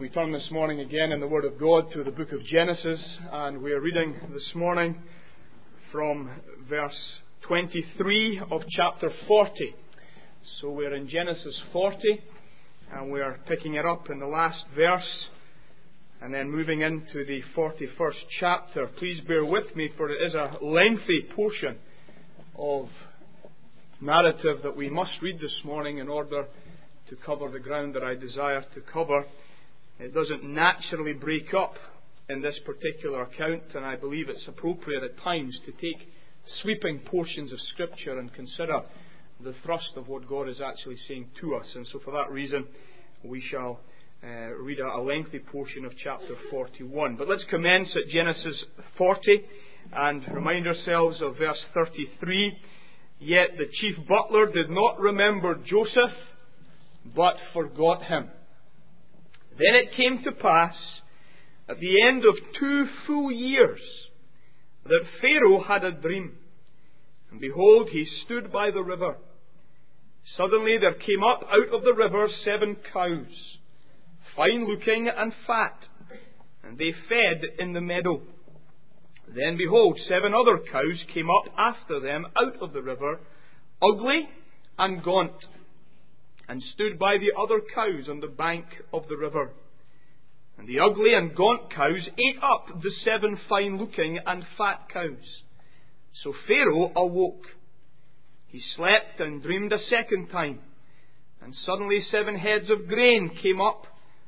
We turn this morning again in the Word of God to the book of Genesis, and we are reading this morning from verse 23 of chapter 40. So we're in Genesis 40, and we are picking it up in the last verse, and then moving into the 41st chapter. Please bear with me, for it is a lengthy portion of narrative that we must read this morning in order to cover the ground that I desire to cover. It doesn't naturally break up in this particular account, and I believe it's appropriate at times to take sweeping portions of Scripture and consider the thrust of what God is actually saying to us. And so for that reason, we shall read a lengthy portion of chapter 41. But let's commence at Genesis 40 and remind ourselves of verse 33. Yet the chief butler did not remember Joseph, but forgot him. Then it came to pass, at the end of 2 full years, that Pharaoh had a dream. And behold, he stood by the river. Suddenly there came up out of the river 7 cows, fine looking and fat, and they fed in the meadow. Then behold, 7 other cows came up after them out of the river, ugly and gaunt, and stood by the other cows on the bank of the river. And the ugly and gaunt cows ate up the 7 fine-looking and fat cows. So Pharaoh awoke. He slept and dreamed a second time. And suddenly 7 heads of grain came up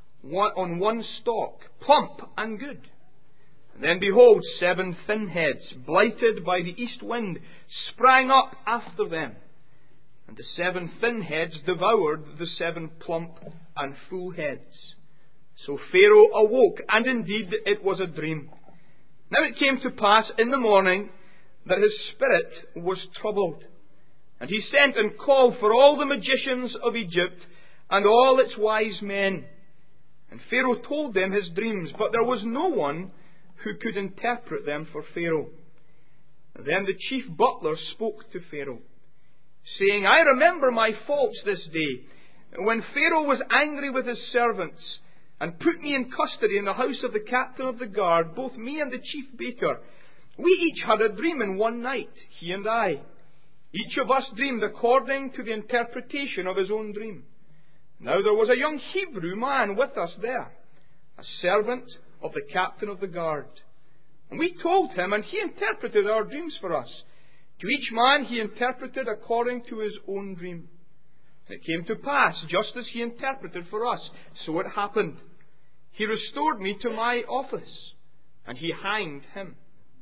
on one stalk, plump and good. And then behold, 7 thin heads, blighted by the east wind, sprang up after them. And the 7 thin heads devoured the 7 plump and full heads. So Pharaoh awoke, and indeed it was a dream. Now it came to pass in the morning that his spirit was troubled. And he sent and called for all the magicians of Egypt and all its wise men. And Pharaoh told them his dreams, but there was no one who could interpret them for Pharaoh. And then the chief butler spoke to Pharaoh, saying, I remember my faults this day, when Pharaoh was angry with his servants, and put me in custody in the house of the captain of the guard, both me and the chief baker. We each had a dream in one night, he and I. Each of us dreamed according to the interpretation of his own dream. Now there was a young Hebrew man with us there, a servant of the captain of the guard. And we told him, and he interpreted our dreams for us. To each man he interpreted according to his own dream. It came to pass, just as he interpreted for us, so it happened. He restored me to my office, and he hanged him.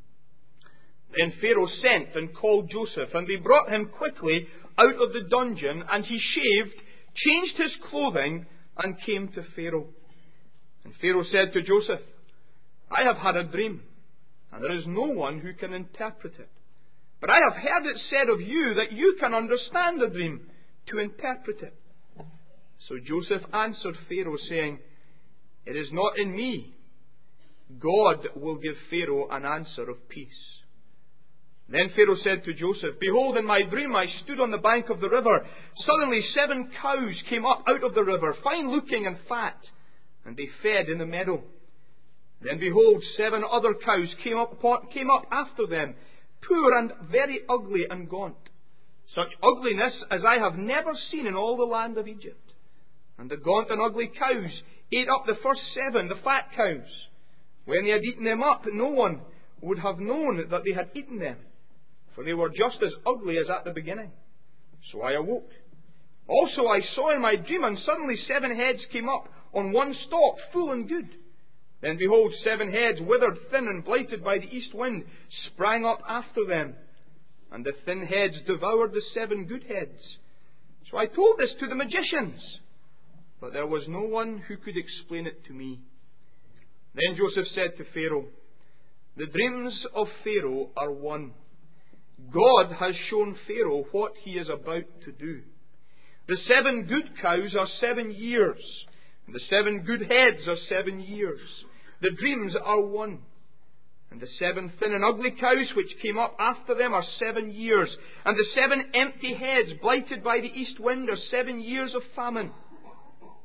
Then Pharaoh sent and called Joseph, and they brought him quickly out of the dungeon, and he shaved, changed his clothing, and came to Pharaoh. And Pharaoh said to Joseph, I have had a dream, and there is no one who can interpret it. But I have heard it said of you that you can understand the dream to interpret it. So Joseph answered Pharaoh, saying, It is not in me. God will give Pharaoh an answer of peace. Then Pharaoh said to Joseph, Behold, in my dream I stood on the bank of the river. Suddenly 7 cows came up out of the river, fine looking and fat, and they fed in the meadow. Then behold, 7 other cows came up after them, poor and very ugly and gaunt, such ugliness as I have never seen in all the land of Egypt. And the gaunt and ugly cows ate up the first 7, the fat cows. When they had eaten them up, no one would have known that they had eaten them, for they were just as ugly as at the beginning. So I awoke. Also I saw in my dream, and suddenly 7 heads came up on one stalk, full and good. Then behold, 7 heads, withered, thin, and blighted by the east wind, sprang up after them. And the thin heads devoured the 7 good heads. So I told this to the magicians, but there was no one who could explain it to me. Then Joseph said to Pharaoh, The dreams of Pharaoh are one. God has shown Pharaoh what he is about to do. The 7 good cows are 7 years, and the 7 good heads are 7 years. The dreams are one. And the 7 thin and ugly cows which came up after them are 7 years. And the 7 empty heads blighted by the east wind are 7 years of famine.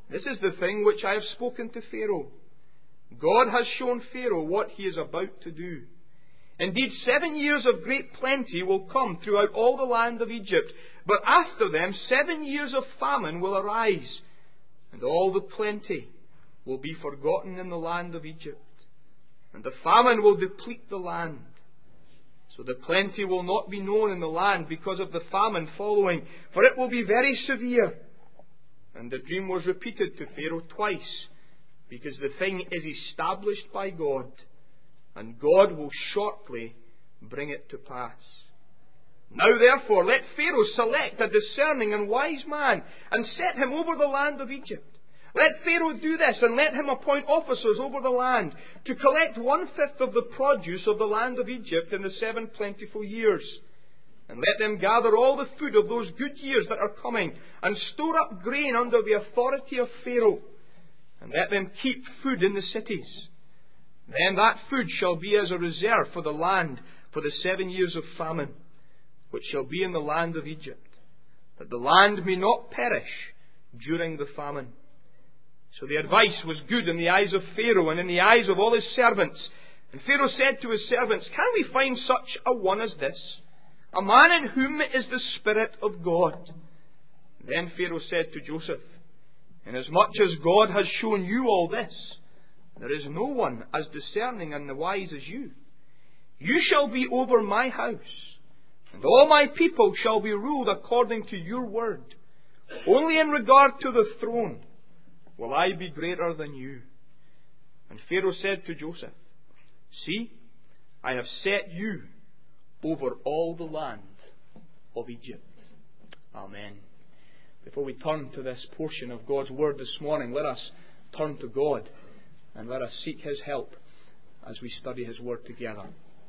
This is the thing which I have spoken to Pharaoh. God has shown Pharaoh what he is about to do. Indeed, 7 years of great plenty will come throughout all the land of Egypt, but after them 7 years of famine will arise, and all the plenty will be forgotten in the land of Egypt, and the famine will deplete the land. So the plenty will not be known in the land because of the famine following, for it will be very severe. And the dream was repeated to Pharaoh twice, because the thing is established by God, and God will shortly bring it to pass. Now therefore let Pharaoh select a discerning and wise man, and set him over the land of Egypt. Let Pharaoh do this, and let him appoint officers over the land, to collect 1/5 of the produce of the land of Egypt in the 7 plentiful years. And let them gather all the food of those good years that are coming, and store up grain under the authority of Pharaoh. And let them keep food in the cities. Then that food shall be as a reserve for the land for the 7 years of famine, which shall be in the land of Egypt, that the land may not perish during the famine. So the advice was good in the eyes of Pharaoh and in the eyes of all his servants. And Pharaoh said to his servants, "Can we find such a one as this, a man in whom is the Spirit of God?" Then Pharaoh said to Joseph, "Inasmuch as God has shown you all this, there is no one as discerning and wise as you. You shall be over my house, and all my people shall be ruled according to your word. Only in regard to the throne will I be greater than you." And Pharaoh said to Joseph, "See, I have set you over all the land of Egypt." Amen. Before we turn to this portion of God's Word this morning, let us turn to God and let us seek His help as we study His Word together.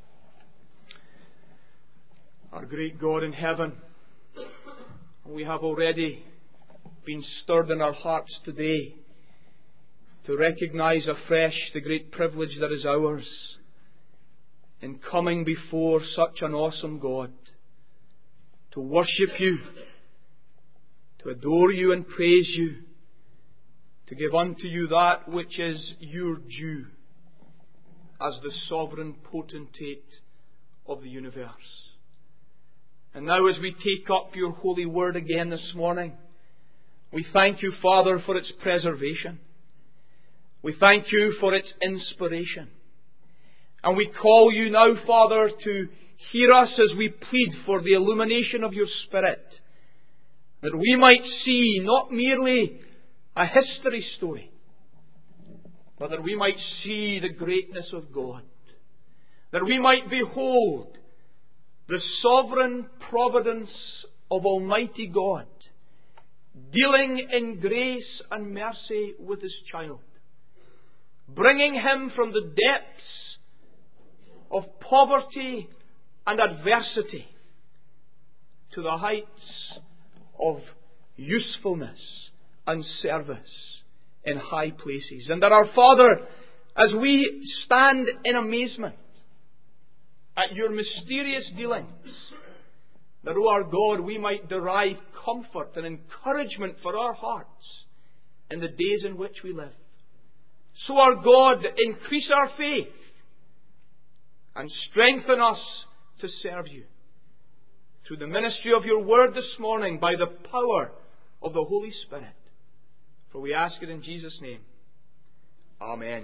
Our great God in heaven, we have already been stirred in our hearts today to recognize afresh the great privilege that is ours in coming before such an awesome God, to worship you, to adore you and praise you, to give unto you that which is your due as the sovereign potentate of the universe. And now as we take up your holy word again this morning, we thank you, Father, for its preservation. We thank you for its inspiration. And we call you now, Father, to hear us as we plead for the illumination of your Spirit, that we might see not merely a history story, but that we might see the greatness of God, that we might behold the sovereign providence of Almighty God, dealing in grace and mercy with His child, bringing him from the depths of poverty and adversity to the heights of usefulness and service in high places. And that our Father, as we stand in amazement at your mysterious dealings, that, O our God, we might derive comfort and encouragement for our hearts in the days in which we live. So, our God, increase our faith and strengthen us to serve you through the ministry of your word this morning by the power of the Holy Spirit. For we ask it in Jesus' name. Amen.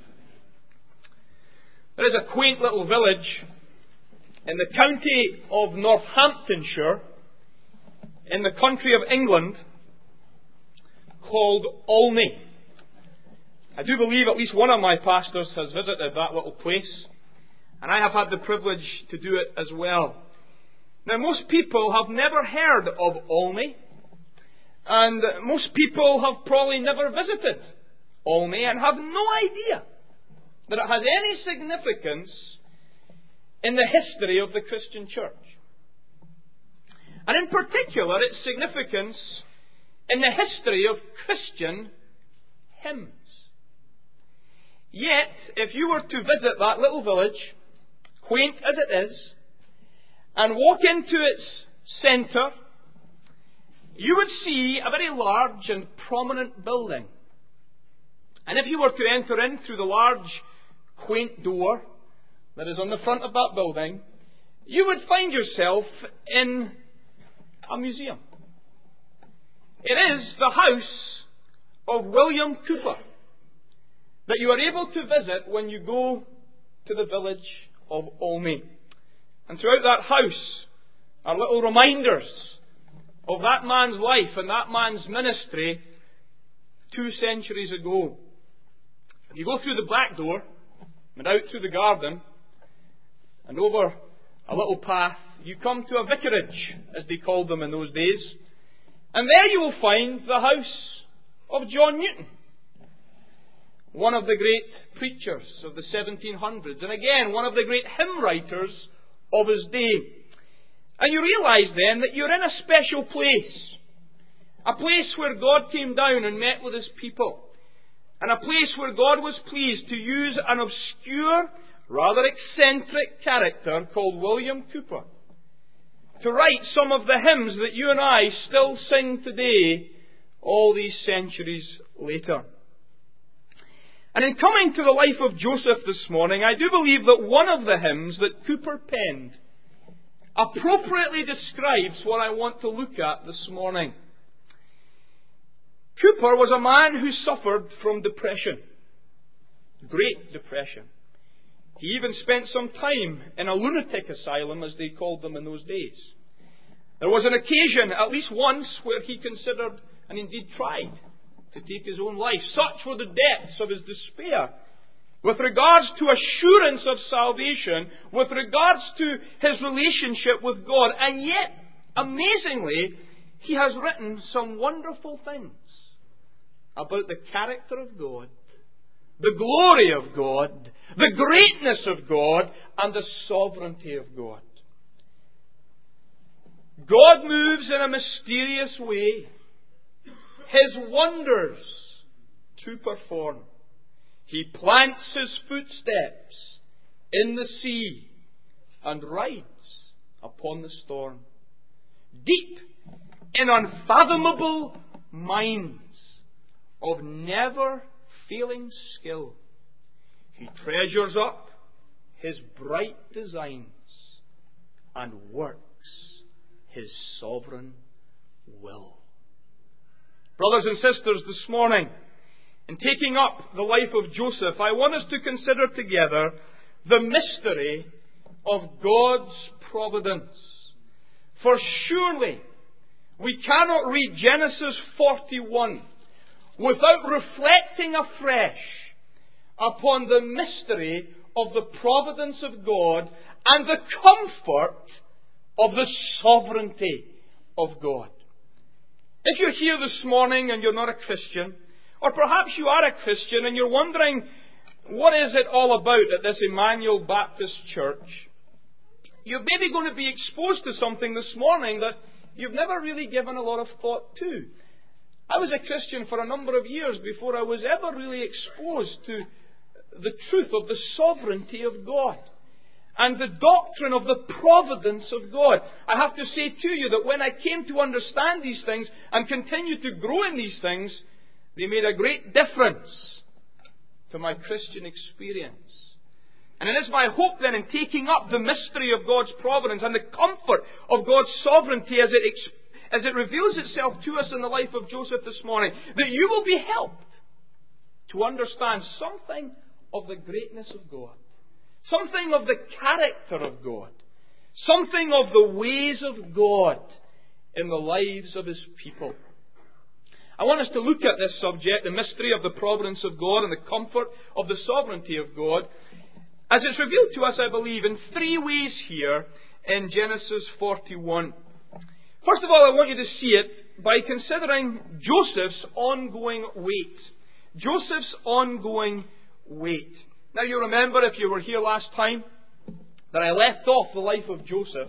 There is a quaint little village in the county of Northamptonshire, in the country of England, called Olney. I do believe at least one of my pastors has visited that little place, and I have had the privilege to do it as well. Now, most people have never heard of Olney, and most people have probably never visited Olney and have no idea that it has any significance in the history of the Christian church. And in particular, its significance in the history of Christian hymns. Yet, if you were to visit that little village, quaint as it is, and walk into its centre, you would see a very large and prominent building. And if you were to enter in through the large, quaint door that is on the front of that building, you would find yourself in a museum. It is the house of William Cooper that you are able to visit when you go to the village of Olney. And throughout that house are little reminders of that man's life and that man's ministry 2 centuries ago. If you go through the back door and out through the garden and over a little path, you come to a vicarage, as they called them in those days. And there you will find the house of John Newton, one of the great preachers of the 1700s, and again, one of the great hymn writers of his day. And you realise then that you're in a special place, a place where God came down and met with his people, and a place where God was pleased to use an obscure, rather eccentric character called William Cooper to write some of the hymns that you and I still sing today, all these centuries later. And in coming to the life of Joseph this morning, I do believe that one of the hymns that Cooper penned appropriately describes what I want to look at this morning. Cooper was a man who suffered from depression, Great Depression. He even spent some time in a lunatic asylum, as they called them in those days. There was an occasion, at least once, where he considered, and indeed tried, to take his own life. Such were the depths of his despair with regards to assurance of salvation, with regards to his relationship with God. And yet, amazingly, he has written some wonderful things about the character of God, the glory of God, the greatness of God, and the sovereignty of God. God moves in a mysterious way, his wonders to perform. He plants his footsteps in the sea and rides upon the storm. Deep in unfathomable minds of never failing skill, he treasures up his bright designs and works his sovereign will. Brothers and sisters, this morning, in taking up the life of Joseph, I want us to consider together the mystery of God's providence. For surely we cannot read Genesis 41 without reflecting afresh upon the mystery of the providence of God and the comfort of the sovereignty of God. If you're here this morning and you're not a Christian, or perhaps you are a Christian and you're wondering, what is it all about at this Emmanuel Baptist Church? You're maybe going to be exposed to something this morning that you've never really given a lot of thought to. I was a Christian for a number of years before I was ever really exposed to the truth of the sovereignty of God and the doctrine of the providence of God. I have to say to you that when I came to understand these things and continue to grow in these things, they made a great difference to my Christian experience. And it is my hope then, in taking up the mystery of God's providence and the comfort of God's sovereignty as it reveals itself to us in the life of Joseph this morning, that you will be helped to understand something of the greatness of God, something of the character of God, something of the ways of God in the lives of His people. I want us to look at this subject, the mystery of the providence of God and the comfort of the sovereignty of God, as it's revealed to us, I believe, in 3 ways here in Genesis 41. First of all, I want you to see it by considering Joseph's ongoing wait. Joseph's ongoing wait. Now you remember, if you were here last time, that I left off the life of Joseph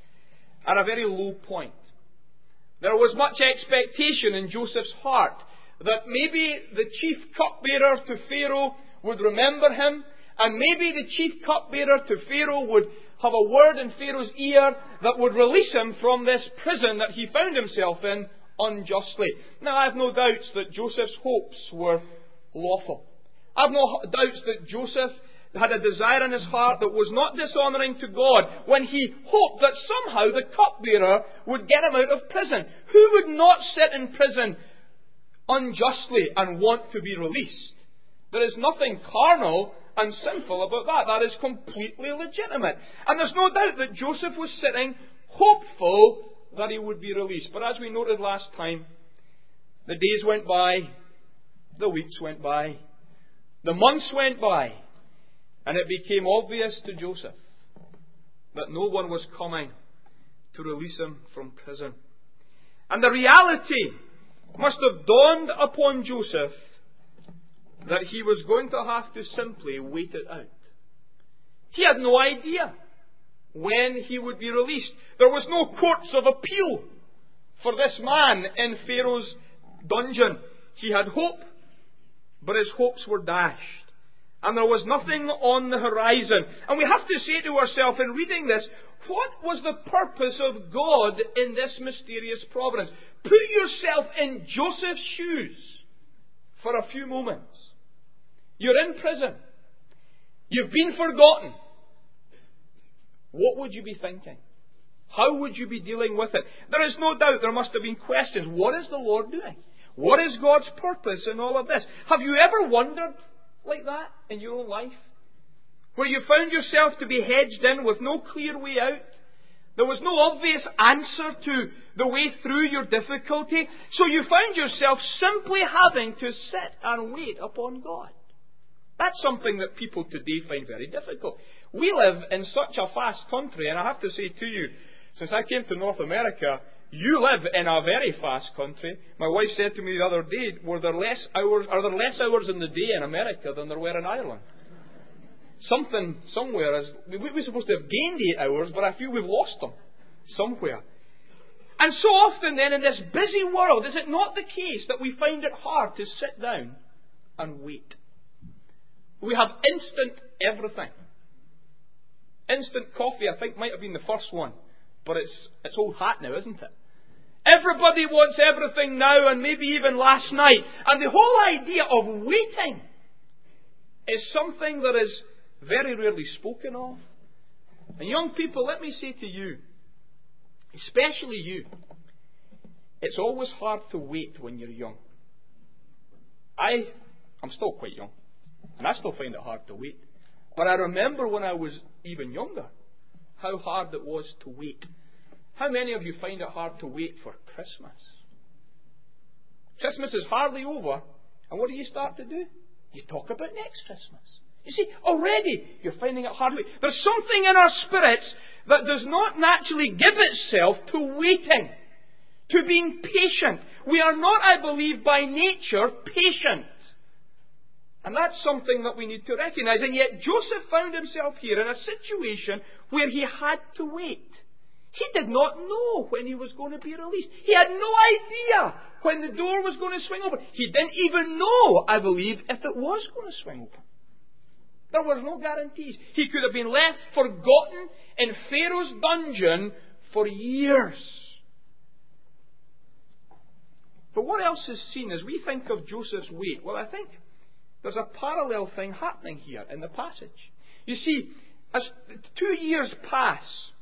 at a very low point. There was much expectation in Joseph's heart that maybe the chief cupbearer to Pharaoh would remember him, and maybe the chief cupbearer to Pharaoh would have a word in Pharaoh's ear that would release him from this prison that he found himself in unjustly. Now, I have no doubts that Joseph's hopes were lawful. I have no doubts that Joseph had a desire in his heart that was not dishonouring to God when he hoped that somehow the cupbearer would get him out of prison. Who would not sit in prison unjustly and want to be released? There is nothing carnal and sinful about that. That is completely legitimate. And there's no doubt that Joseph was sitting hopeful that he would be released. But as we noted last time, the days went by, the weeks went by, the months went by, and it became obvious to Joseph that no one was coming to release him from prison. And the reality must have dawned upon Joseph that he was going to have to simply wait it out. He had no idea when he would be released. There was no courts of appeal for this man in Pharaoh's dungeon. He had hope, but his hopes were dashed. And there was nothing on the horizon. And we have to say to ourselves in reading this, what was the purpose of God in this mysterious providence? Put yourself in Joseph's shoes for a few moments. You're in prison. You've been forgotten. What would you be thinking? How would you be dealing with it? There is no doubt there must have been questions. What is the Lord doing? What is God's purpose in all of this? Have you ever wondered like that in your own life? Where you found yourself to be hedged in with no clear way out? There was no obvious answer to the way through your difficulty. So you found yourself simply having to sit and wait upon God. That's something that people today find very difficult. We live in such a fast country, and I have to say to you, since I came to North America, you live in a very fast country. My wife said to me the other day, are there less hours in the day in America than there were in Ireland? Something somewhere is, we're supposed to have gained 8 hours, but I feel we've lost them somewhere. And so often then in this busy world, is it not the case that we find it hard to sit down and wait? We have instant everything. Instant coffee, I think, might have been the first one. But it's old hat now, isn't it? Everybody wants everything now and maybe even last night. And the whole idea of waiting is something that is very rarely spoken of. And young people, let me say to you, especially you, it's always hard to wait when you're young. I'm still quite young. And I still find it hard to wait. But I remember when I was even younger, how hard it was to wait. How many of you find it hard to wait for Christmas? Christmas is hardly over, and what do you start to do? You talk about next Christmas. You see, already you're finding it hard to wait. There's something in our spirits that does not naturally give itself to waiting, to being patient. We are not, I believe, by nature patient. And that's something that we need to recognize. And yet Joseph found himself here in a situation where he had to wait. He did not know when he was going to be released. He had no idea when the door was going to swing open. He didn't even know, I believe, if it was going to swing open. There was no guarantees. He could have been left forgotten in Pharaoh's dungeon for years. But what else is seen as we think of Joseph's wait? Well, I think there's a parallel thing happening here in the passage. You see, as 2 years pass,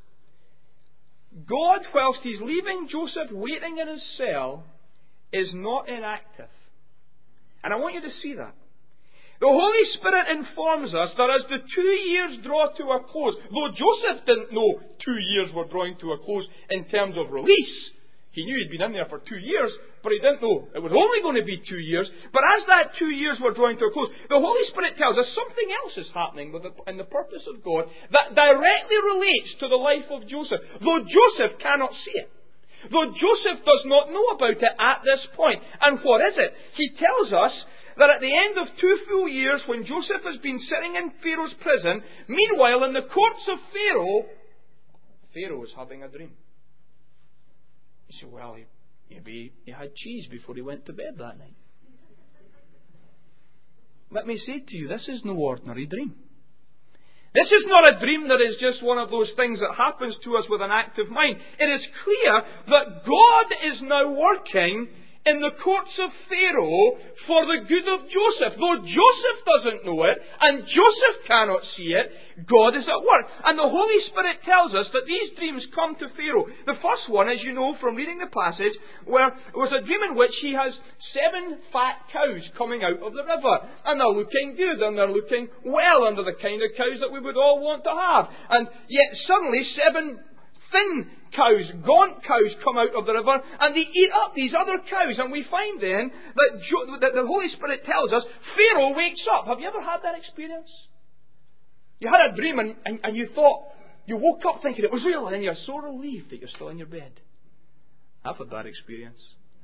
God, whilst He's leaving Joseph waiting in his cell, is not inactive. And I want you to see that. The Holy Spirit informs us that as the 2 years draw to a close, though Joseph didn't know 2 years were drawing to a close in terms of release, he knew he'd been in there for 2 years, but he didn't know it was only going to be 2 years. But as that 2 years were drawing to a close, the Holy Spirit tells us something else is happening in the purpose of God that directly relates to the life of Joseph, though Joseph cannot see it. Though Joseph does not know about it at this point. And what is it? He tells us that at the end of 2 full years, when Joseph has been sitting in Pharaoh's prison, meanwhile in the courts of Pharaoh, Pharaoh is having a dream. You say, well, maybe he had cheese before he went to bed that night. Let me say to you, this is no ordinary dream. This is not a dream that is just one of those things that happens to us with an active mind. It is clear that God is now working in the courts of Pharaoh for the good of Joseph. Though Joseph doesn't know it, and Joseph cannot see it, God is at work. And the Holy Spirit tells us that these dreams come to Pharaoh. The first one, as you know from reading the passage, was a dream in which he has 7 fat cows coming out of the river. And they're looking good, and they're looking well under the kind of cows that we would all want to have. And yet suddenly 7 thin cows, gaunt cows, come out of the river, and they eat up these other cows. And we find then that the Holy Spirit tells us Pharaoh wakes up. Have you ever had that experience? You had a dream and you thought, you woke up thinking it was real, and then you're so relieved that you're still in your bed. I've had that experience.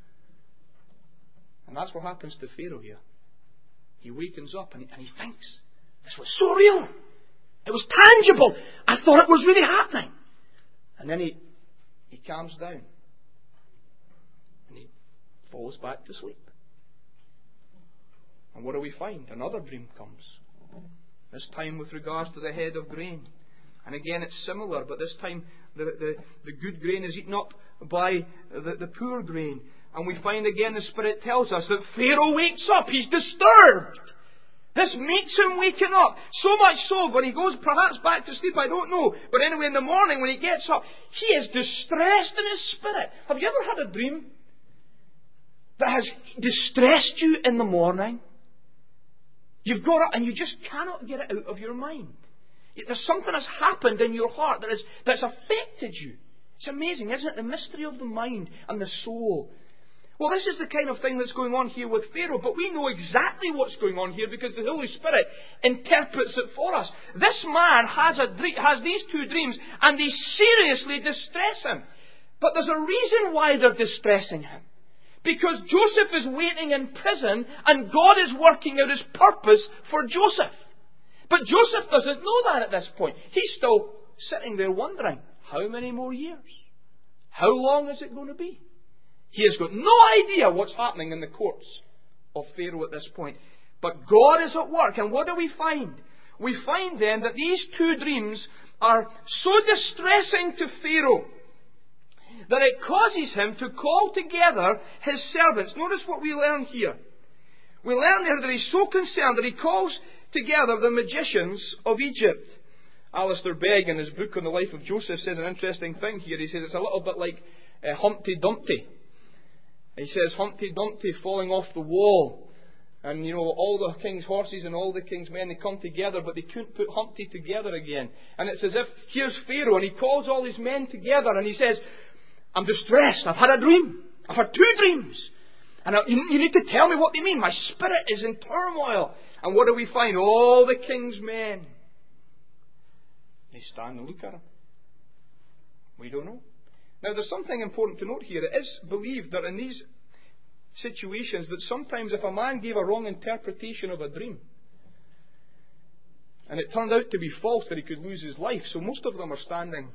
And that's what happens to Pharaoh here. He wakens up and he thinks, this was so real. It was tangible. I thought it was really happening. And then he calms down. And he falls back to sleep. And what do we find? Another dream comes. This time with regards to the head of grain. And again it's similar, but this time the good grain is eaten up by the poor grain. And we find again the Spirit tells us that Pharaoh wakes up. He's disturbed. This makes him waken up. So much so, when he goes perhaps back to sleep, I don't know. But anyway, in the morning when he gets up, he is distressed in his spirit. Have you ever had a dream that has distressed you in the morning? You've got it and you just cannot get it out of your mind. There's something that's happened in your heart that's affected you. It's amazing, isn't it? The mystery of the mind and the soul. Well, this is the kind of thing that's going on here with Pharaoh, but we know exactly what's going on here because the Holy Spirit interprets it for us. This man has these 2 dreams, and they seriously distress him. But there's a reason why they're distressing him. Because Joseph is waiting in prison, and God is working out His purpose for Joseph. But Joseph doesn't know that at this point. He's still sitting there wondering, how many more years? How long is it going to be? He has got no idea what's happening in the courts of Pharaoh at this point. But God is at work. And what do we find? We find then that these 2 dreams are so distressing to Pharaoh that it causes him to call together his servants. Notice what we learn here. We learn there that he's so concerned that he calls together the magicians of Egypt. Alistair Begg, in his book on the life of Joseph, says an interesting thing here. He says it's a little bit like Humpty Dumpty. He says Humpty Dumpty falling off the wall. And, all the king's horses and all the king's men, they come together, but they couldn't put Humpty together again. And it's as if, here's Pharaoh, and he calls all his men together, and he says, I'm distressed. I've had a dream. I've had 2 dreams. And you need to tell me what they mean. My spirit is in turmoil. And what do we find? All the king's men. They stand and look at him. We don't know. Now, there's something important to note here. It is believed that in these situations, that sometimes if a man gave a wrong interpretation of a dream, and it turned out to be false, that he could lose his life. So most of them are standing,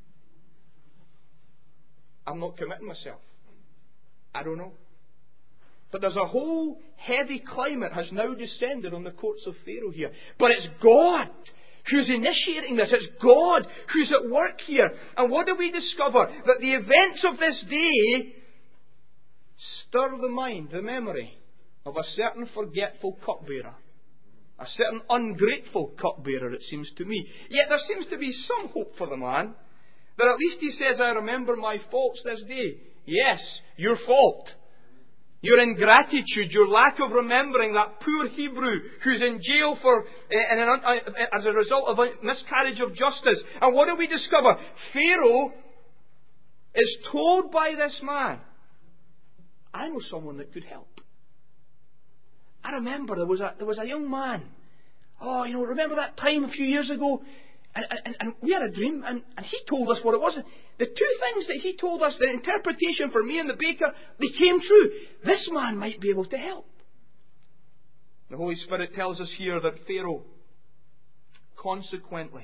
I'm not committing myself. I don't know. But there's a whole heavy climate has now descended on the courts of Pharaoh here. But it's God who's initiating this. It's God who's at work here. And what do we discover? That the events of this day stir the mind, the memory of a certain forgetful cupbearer. A certain ungrateful cupbearer, it seems to me. Yet there seems to be some hope for the man. That at least he says, I remember my faults this day. Yes, your fault. Your ingratitude, your lack of remembering that poor Hebrew who's in jail as a result of a miscarriage of justice. And what do we discover? Pharaoh is told by this man, I know someone that could help. I remember there was a young man. Oh, remember that time a few years ago? And we had a dream, and he told us what it was. The 2 things that he told us, the interpretation for me and the baker, they came true. This man might be able to help. The Holy Spirit tells us here that Pharaoh, consequently,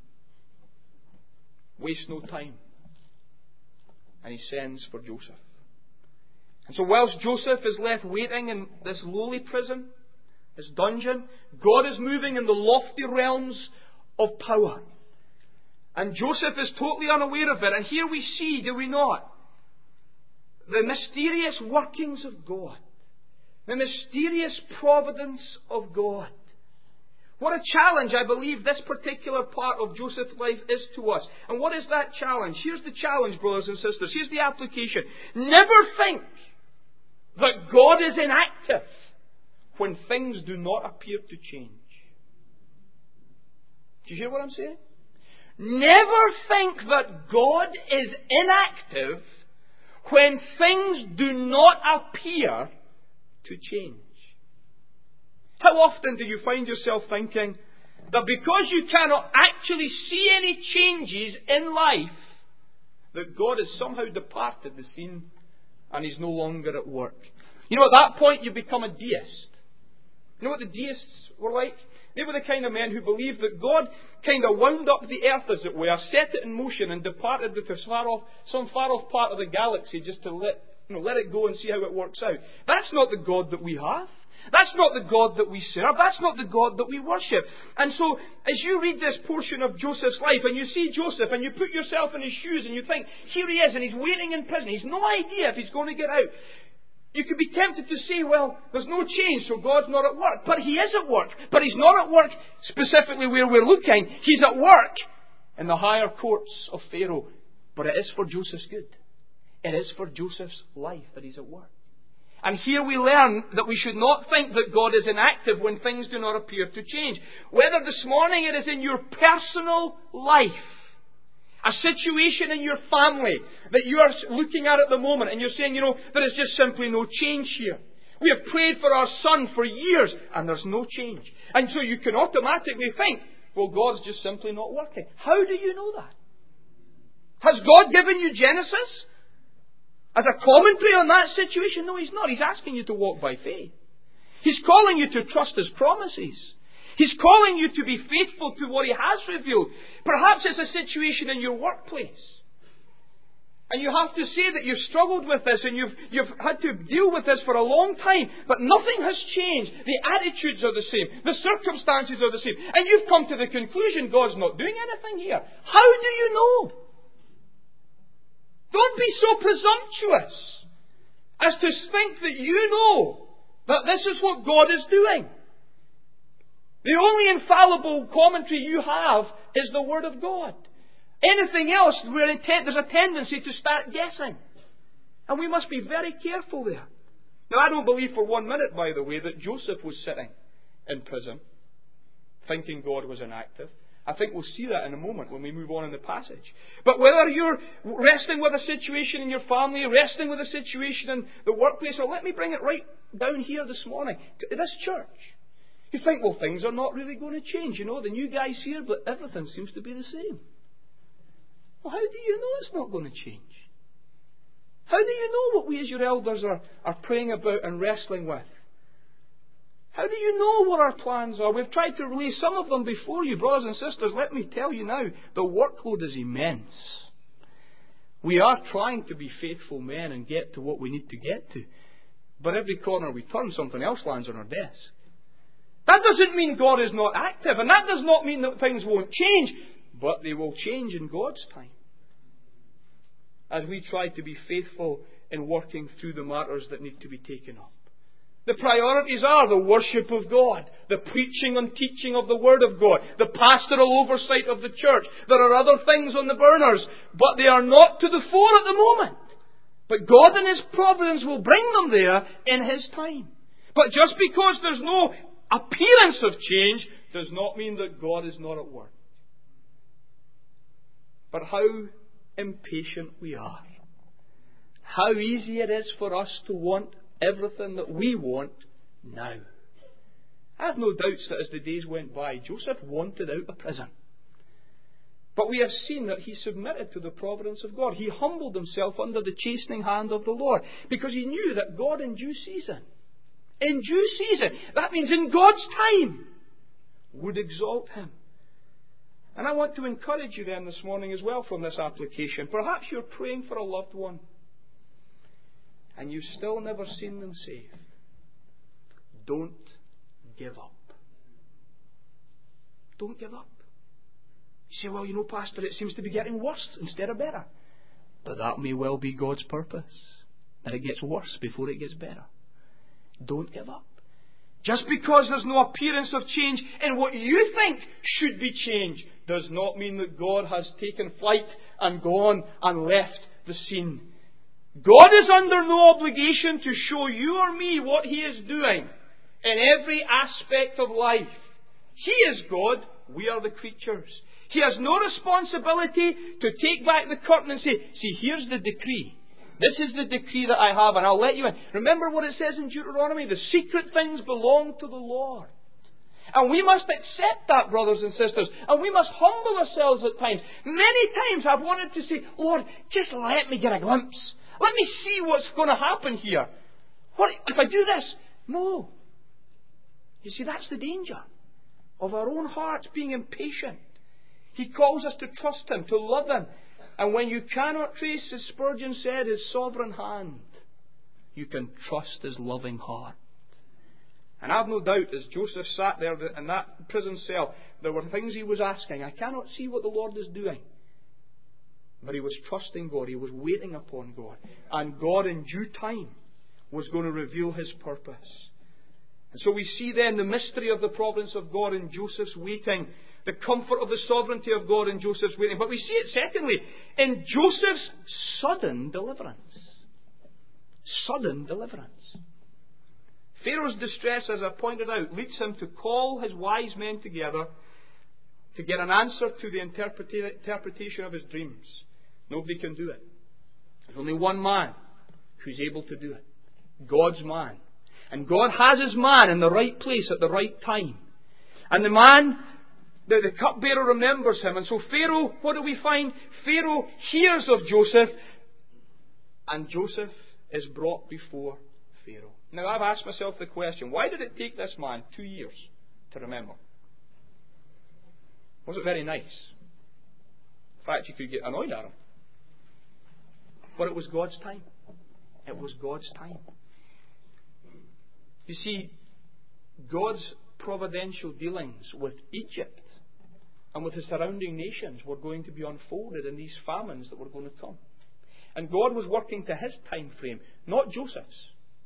wastes no time. And he sends for Joseph. And so whilst Joseph is left waiting in this lowly prison, this dungeon, God is moving in the lofty realms of power. And Joseph is totally unaware of it. And here we see, do we not, the mysterious workings of God. The mysterious providence of God. What a challenge, I believe, this particular part of Joseph's life is to us. And what is that challenge? Here's the challenge, brothers and sisters. Here's the application. Never think that God is inactive when things do not appear to change. Do you hear what I'm saying? Never think that God is inactive when things do not appear to change. How often do you find yourself thinking that because you cannot actually see any changes in life, that God has somehow departed the scene and He's no longer at work? You know, at that point you become a deist. You know what the deists were like? They were the kind of men who believed that God kind of wound up the earth, as it were, set it in motion and departed to some far off part of the galaxy just to let it go and see how it works out. That's not the God that we have. That's not the God that we serve. That's not the God that we worship. And so, as you read this portion of Joseph's life, and you see Joseph, and you put yourself in his shoes, and you think, here he is, and he's waiting in prison. He's no idea if he's going to get out. You could be tempted to say, well, there's no change, so God's not at work. But He is at work. But He's not at work specifically where we're looking. He's at work in the higher courts of Pharaoh. But it is for Joseph's good. It is for Joseph's life that he's at work. And here we learn that we should not think that God is inactive when things do not appear to change. Whether this morning it is in your personal life, a situation in your family that you are looking at the moment and you're saying, there is just simply no change here. We have prayed for our son for years and there's no change. And so you can automatically think, well, God's just simply not working. How do you know that? Has God given you Genesis as a commentary on that situation? No, He's not. He's asking you to walk by faith. He's calling you to trust His promises. He's calling you to be faithful to what He has revealed. Perhaps it's a situation in your workplace. And you have to say that you've struggled with this and you've had to deal with this for a long time. But nothing has changed. The attitudes are the same. The circumstances are the same. And you've come to the conclusion God's not doing anything here. How do you know? Don't be so presumptuous as to think that you know that this is what God is doing. The only infallible commentary you have is the Word of God. Anything else, there's a tendency to start guessing. And we must be very careful there. Now, I don't believe for 1 minute, by the way, that Joseph was sitting in prison thinking God was inactive. I think we'll see that in a moment when we move on in the passage. But whether you're wrestling with a situation in your family, wrestling with a situation in the workplace, or let me bring it right down here this morning, to this church. You think, well, things are not really going to change. The new guy's here, but everything seems to be the same. Well, how do you know it's not going to change? How do you know what we as your elders are praying about and wrestling with? How do you know what our plans are? We've tried to relay some of them before you, brothers and sisters. Let me tell you now, the workload is immense. We are trying to be faithful men and get to what we need to get to. But every corner we turn, something else lands on our desk. That doesn't mean God is not active, and that does not mean that things won't change, but they will change in God's time. As we try to be faithful in working through the matters that need to be taken up. The priorities are the worship of God, the preaching and teaching of the Word of God, the pastoral oversight of the church. There are other things on the burners, but they are not to the fore at the moment. But God in His providence will bring them there in His time. But just because there's no appearance of change does not mean that God is not at work. But how impatient we are. How easy it is for us to want everything that we want now. I have no doubts that as the days went by, Joseph wanted out of prison. But we have seen that he submitted to the providence of God. He humbled himself under the chastening hand of the Lord because he knew that God in due season, that means in God's time, would exalt him. And I want to encourage you then this morning as well from this application. Perhaps you're praying for a loved one and you've still never seen them saved. Don't give up. Don't give up. You say, well, Pastor, it seems to be getting worse instead of better. But that may well be God's purpose, that it gets worse before it gets better. Don't give up. Just because there's no appearance of change in what you think should be changed does not mean that God has taken flight and gone and left the scene. God is under no obligation to show you or me what He is doing in every aspect of life. He is God, we are the creatures. He has no responsibility to take back the curtain and say, see, here's the decree. This is the decree that I have, and I'll let you in. Remember what it says in Deuteronomy? The secret things belong to the Lord. And we must accept that, brothers and sisters. And we must humble ourselves at times. Many times I've wanted to say, Lord, just let me get a glimpse. Let me see what's going to happen here. What if I do this? No. You see, that's the danger of our own hearts being impatient. He calls us to trust Him, to love Him. And when you cannot trace, as Spurgeon said, His sovereign hand, you can trust His loving heart. And I've no doubt, as Joseph sat there in that prison cell, there were things he was asking. I cannot see what the Lord is doing. But he was trusting God. He was waiting upon God. And God, in due time, was going to reveal His purpose. And so we see then the mystery of the providence of God in Joseph's waiting. The comfort of the sovereignty of God in Joseph's waiting. But we see it, secondly, in Joseph's sudden deliverance. Sudden deliverance. Pharaoh's distress, as I pointed out, leads him to call his wise men together to get an answer to the interpretation of his dreams. Nobody can do it. There's only one man who's able to do it. God's man. And God has His man in the right place at the right time. And the man, the cupbearer, remembers him. And so Pharaoh, what do we find? Pharaoh hears of Joseph, and Joseph is brought before Pharaoh. Now, I've asked myself the question, why did it take this man 2 years to remember? Was it very nice? In fact, you could get annoyed at him. But it was God's time. It was God's time. You see, God's providential dealings with Egypt and with the surrounding nations were going to be unfolded in these famines that were going to come. And God was working to His time frame, not Joseph's,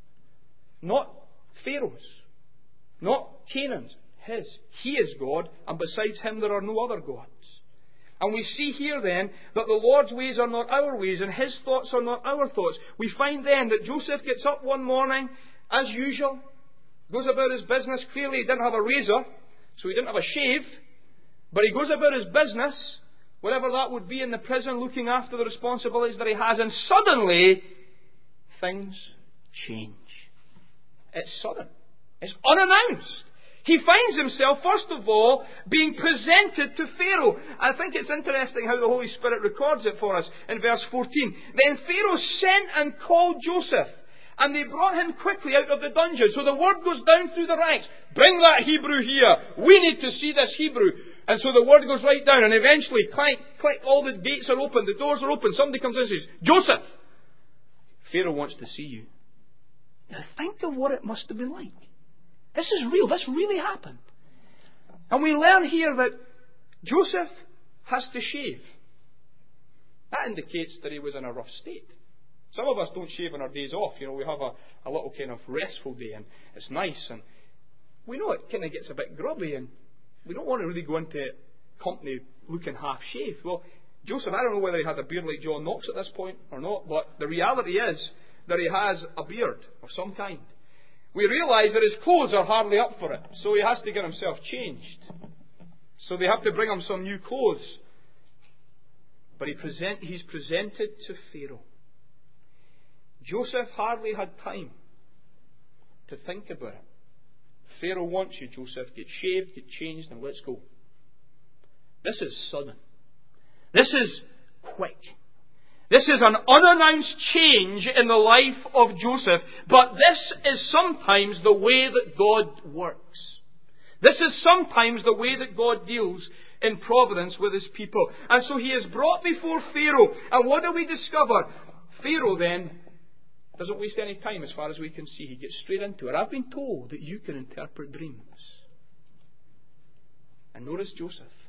not Pharaoh's, not Canaan's, His. He is God, and besides Him there are no other gods. And we see here then that the Lord's ways are not our ways, and His thoughts are not our thoughts. We find then that Joseph gets up one morning, as usual, goes about his business. Clearly he didn't have a razor, so he didn't have a shave, but he goes about his business, whatever that would be in the prison, looking after the responsibilities that he has, and suddenly things change. It's sudden. It's unannounced. He finds himself, first of all, being presented to Pharaoh. I think it's interesting how the Holy Spirit records it for us in verse 14. Then Pharaoh sent and called Joseph, and they brought him quickly out of the dungeon. So the word goes down through the ranks. Bring that Hebrew here. We need to see this Hebrew. And so the word goes right down, and eventually, clank, clank, all the gates are open, the doors are open. Somebody comes in and says, Joseph, Pharaoh wants to see you. Now think of what it must have been like. This is real. This really happened. And we learn here that Joseph has to shave. That indicates that he was in a rough state. Some of us don't shave on our days off. We have a little kind of restful day, and it's nice. And we know it kind of gets a bit grubby, and we don't want to really go into company looking half shaved. Well, Joseph, I don't know whether he had a beard like John Knox at this point or not, but the reality is that he has a beard of some kind. We realise that his clothes are hardly up for it, so he has to get himself changed. So they have to bring him some new clothes. But he's presented to Pharaoh. Joseph hardly had time to think about it. Pharaoh wants you, Joseph. Get shaved, get changed, and let's go. This is sudden. This is quick. This is an unannounced change in the life of Joseph, but this is sometimes the way that God works. This is sometimes the way that God deals in providence with His people. And so he is brought before Pharaoh, and what do we discover? Pharaoh then doesn't waste any time as far as we can see. He gets straight into it. I've been told that you can interpret dreams. And notice Joseph.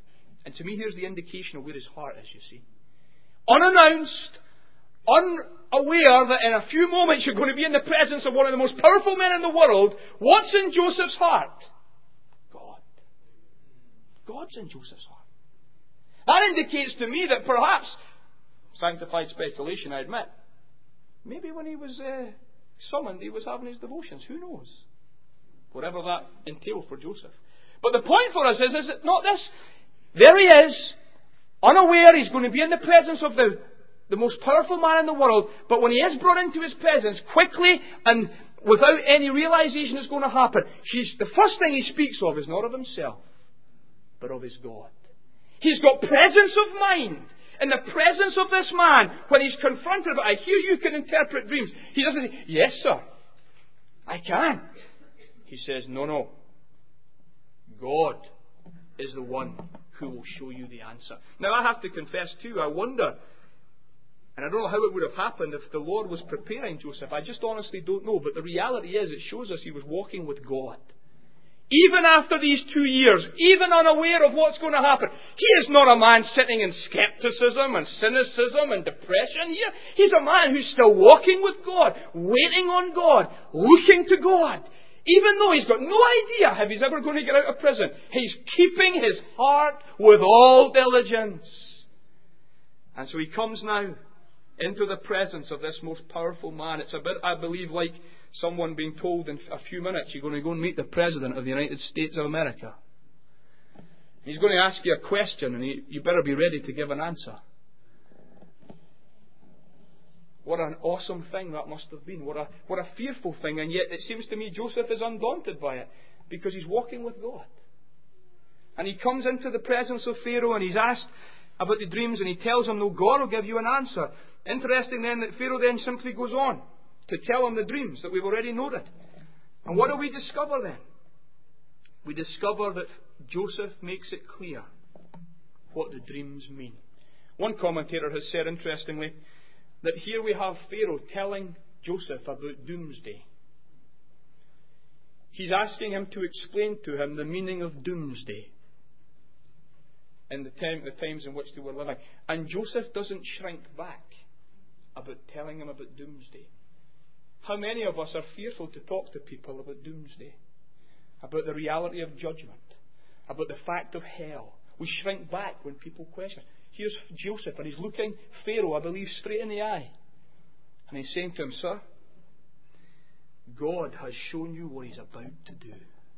And to me, here's the indication of where his heart is, you see. Unannounced, unaware that in a few moments you're going to be in the presence of one of the most powerful men in the world, what's in Joseph's heart? God. God's in Joseph's heart. That indicates to me that perhaps, sanctified speculation, I admit, maybe when he was summoned, he was having his devotions. Who knows? Whatever that entailed for Joseph. But the point for us is it not this? There he is, unaware he's going to be in the presence of the most powerful man in the world, but when he is brought into his presence, quickly and without any realization it's going to happen, the first thing he speaks of is not of himself, but of his God. He's got presence of mind in the presence of this man when he's confronted by, I hear you can interpret dreams. He doesn't say, yes, sir, I can. He says, no. God is the one who will show you the answer. Now, I have to confess too, I wonder, and I don't know how it would have happened if the Lord was preparing Joseph. I just honestly don't know. But the reality is, it shows us he was walking with God. Even after these 2 years, even unaware of what's going to happen, he is not a man sitting in skepticism and cynicism and depression here. He's a man who's still walking with God, waiting on God, looking to God. Even though he's got no idea if he's ever going to get out of prison, he's keeping his heart with all diligence. And so he comes now into the presence of this most powerful man. It's a bit, I believe, like someone being told in a few minutes, you're going to go and meet the President of the United States of America. He's going to ask you a question, and you better be ready to give an answer. What an awesome thing that must have been. What a fearful thing. And yet it seems to me Joseph is undaunted by it, because he's walking with God. And he comes into the presence of Pharaoh, and he's asked about the dreams, and he tells him, no, God will give you an answer. Interesting then that Pharaoh then simply goes on to tell him the dreams that we've already noted. And what do we discover then? We discover that Joseph makes it clear what the dreams mean. One commentator has said, interestingly, that here we have Pharaoh telling Joseph about doomsday. He's asking him to explain to him the meaning of doomsday in the times in which they were living. And Joseph doesn't shrink back about telling him about doomsday. How many of us are fearful to talk to people about doomsday? About the reality of judgment? About the fact of hell? We shrink back when people question. Here's Joseph, and he's looking Pharaoh, I believe, straight in the eye. And he's saying to him, sir, God has shown you what he's about to do.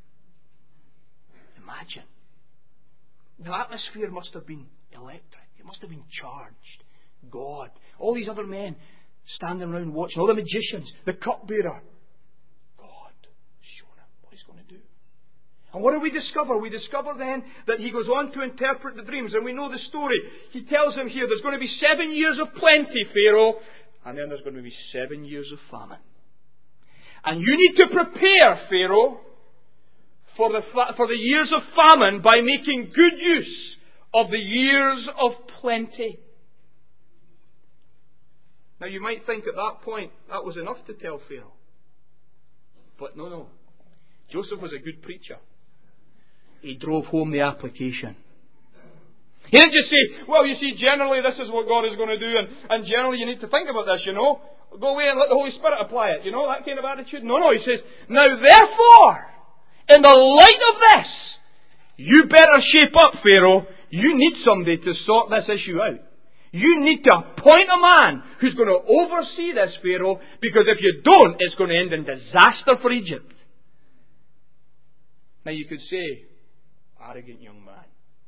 Imagine. The atmosphere must have been electric. It must have been charged. God. All these other men standing around watching. All the magicians. The cupbearer. God showing him what he's going to do. And what do we discover? We discover then that he goes on to interpret the dreams. And we know the story. He tells him here, there's going to be 7 years of plenty, Pharaoh. And then there's going to be 7 years of famine. And you need to prepare, Pharaoh, for the years of famine by making good use of the years of plenty. Now you might think at that point that was enough to tell Pharaoh. But no. Joseph was a good preacher. He drove home the application. He didn't just say, well, you see, generally this is what God is going to do, and generally you need to think about this, you know. Go away and let the Holy Spirit apply it, you know, that kind of attitude. No, he says, now therefore, in the light of this, you better shape up, Pharaoh. You need somebody to sort this issue out. You need to appoint a man who's going to oversee this, Pharaoh, because if you don't, it's going to end in disaster for Egypt. Now you could say, arrogant young man.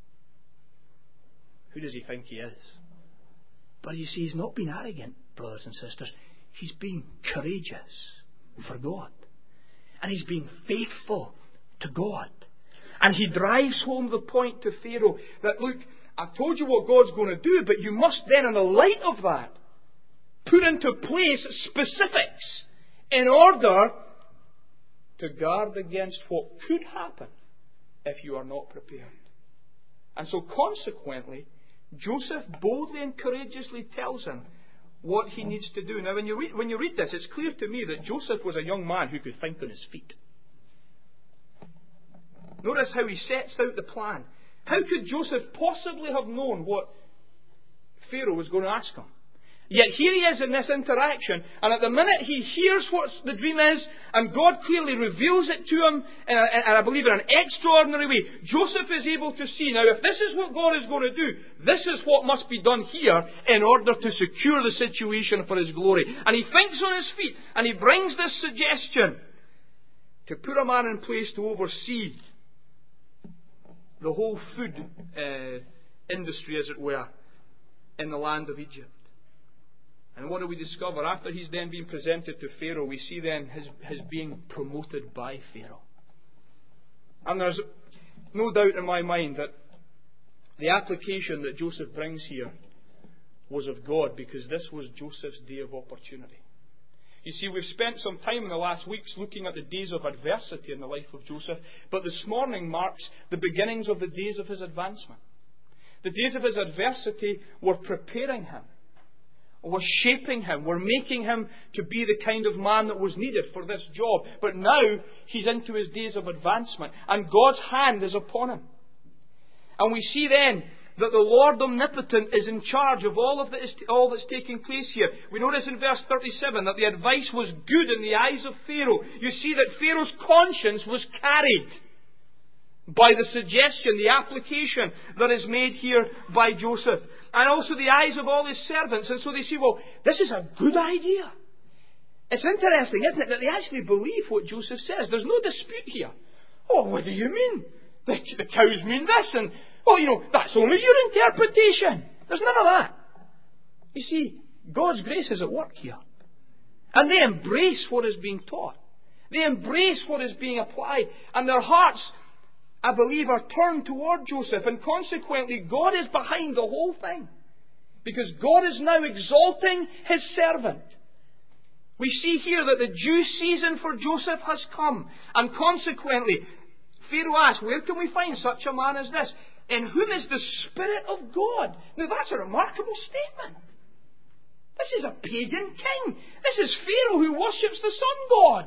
Who does he think he is? But you see, he's not been arrogant, brothers and sisters. He's been courageous for God. And he's been faithful to God. And he drives home the point to Pharaoh that, look, I've told you what God's going to do, but you must then, in the light of that, put into place specifics in order to guard against what could happen if you are not prepared. And so consequently, Joseph boldly and courageously tells him what he needs to do. Now when you read this, it's clear to me that Joseph was a young man who could think on his feet. Notice how he sets out the plan. How could Joseph possibly have known what Pharaoh was going to ask him? Yet here he is in this interaction, and at the minute he hears what the dream is, and God clearly reveals it to him, and I believe in an extraordinary way. Joseph is able to see, now if this is what God is going to do, this is what must be done here in order to secure the situation for His glory. And he thinks on his feet, and he brings this suggestion to put a man in place to oversee the whole food industry, as it were, in the land of Egypt. And what do we discover? After he's then been presented to Pharaoh, we see then his being promoted by Pharaoh. And there's no doubt in my mind that the application that Joseph brings here was of God, because this was Joseph's day of opportunity. You see, we've spent some time in the last weeks looking at the days of adversity in the life of Joseph, but this morning marks the beginnings of the days of his advancement. The days of his adversity were preparing him, were shaping him, were making him to be the kind of man that was needed for this job. But now he's into his days of advancement, and God's hand is upon him. And we see then that the Lord Omnipotent is in charge of all that's taking place here. We notice in verse 37 that the advice was good in the eyes of Pharaoh. You see that Pharaoh's conscience was carried by the suggestion, the application that is made here by Joseph. And also the eyes of all his servants. And so they say, well, this is a good idea. It's interesting, isn't it, that they actually believe what Joseph says. There's no dispute here. Oh, what do you mean? The cows mean this, and, that's only your interpretation. There's none of that. You see, God's grace is at work here. And they embrace what is being taught. They embrace what is being applied. And their hearts, I believe, are turned toward Joseph, and consequently God is behind the whole thing, because God is now exalting His servant. We see here that the due season for Joseph has come, and consequently Pharaoh asks, where can we find such a man as this, in whom is the Spirit of God? Now that's a remarkable statement. This is a pagan king. This is Pharaoh who worships the sun god.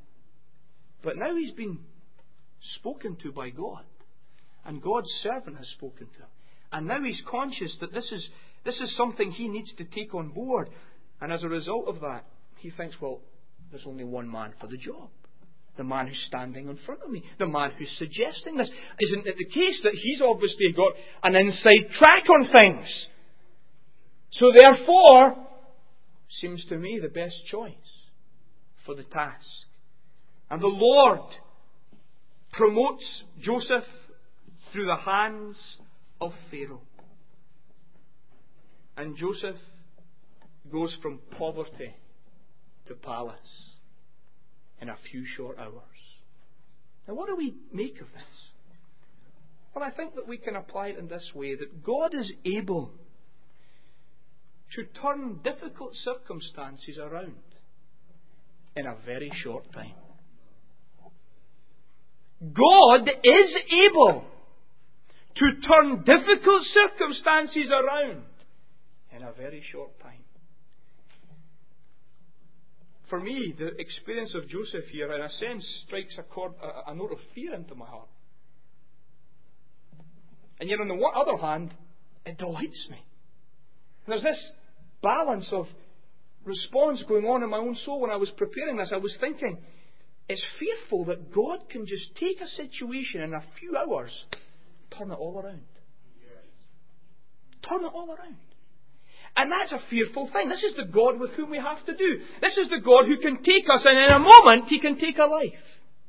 But now he's been spoken to by God, and God's servant has spoken to him, and now he's conscious that this is something he needs to take on board. And as a result of that, he thinks, well, there's only one man for the job, the man who's standing in front of me, the man who's suggesting this. Isn't it the case that he's obviously got an inside track on things? So therefore, seems to me the best choice for the task. And the Lord promotes Joseph through the hands of Pharaoh. And Joseph goes from poverty to palace in a few short hours. Now, what do we make of this? Well, I think that we can apply it in this way, that God is able to turn difficult circumstances around in a very short time. God is able to turn difficult circumstances around in a very short time. For me, the experience of Joseph here, in a sense, strikes a note of fear into my heart. And yet, on the other hand, it delights me. And there's this balance of response going on in my own soul. When I was preparing this, I was thinking, it's fearful that God can just take a situation in a few hours, turn it all around. Turn it all around. And that's a fearful thing. This is the God with whom we have to do. This is the God who can take us, and in a moment He can take a life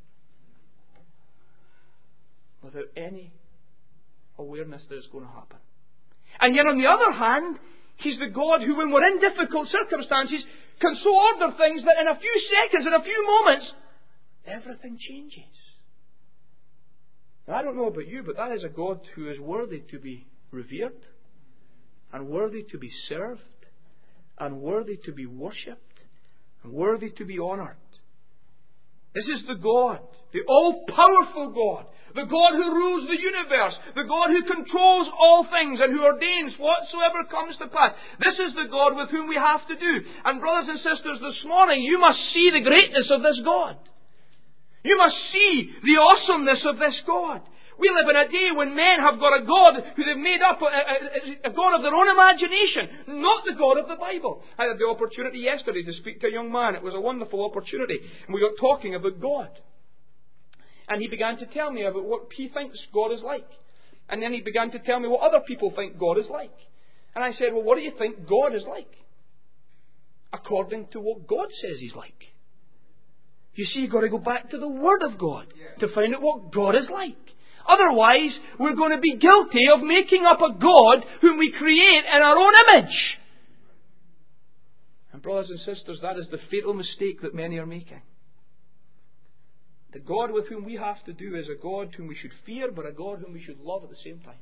without any awareness that it's going to happen. And yet on the other hand, He's the God who, when we're in difficult circumstances, can so order things that in a few seconds, in a few moments, everything changes. Now, I don't know about you, but that is a God who is worthy to be revered, and worthy to be served, and worthy to be worshipped, and worthy to be honoured. This is the God, the all-powerful God, the God who rules the universe, the God who controls all things and who ordains whatsoever comes to pass. This is the God with whom we have to do. And brothers and sisters, this morning you must see the greatness of this God. You must see the awesomeness of this God. We live in a day when men have got a God who they've made up, a God of their own imagination, not the God of the Bible. I had the opportunity yesterday to speak to a young man. It was a wonderful opportunity. And we got talking about God. And he began to tell me about what he thinks God is like. And then he began to tell me what other people think God is like. And I said, well, what do you think God is like? According to what God says He's like. You see, you've got to go back to the Word of God to find out what God is like. Otherwise, we're going to be guilty of making up a God whom we create in our own image. And brothers and sisters, that is the fatal mistake that many are making. The God with whom we have to do is a God whom we should fear, but a God whom we should love at the same time.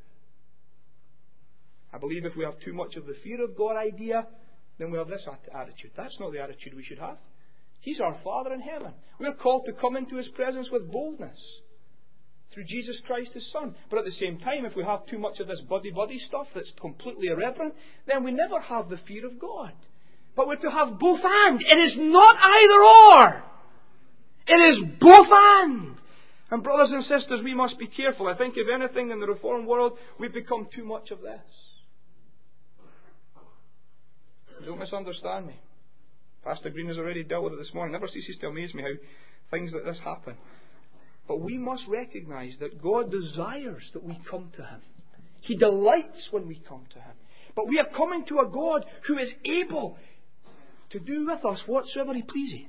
I believe if we have too much of the fear of God idea, then we have this attitude. That's not the attitude we should have. He's our Father in heaven. We're called to come into His presence with boldness through Jesus Christ His Son. But at the same time, if we have too much of this buddy-buddy stuff that's completely irreverent, then we never have the fear of God. But we're to have both and. It is not either or. It is both and. And brothers and sisters, we must be careful. I think if anything in the Reformed world, we've become too much of this. Don't misunderstand me. Pastor Green has already dealt with it this morning. Never ceases to amaze me how things like this happen. But we must recognize that God desires that we come to Him. He delights when we come to Him. But we are coming to a God who is able to do with us whatsoever He pleases.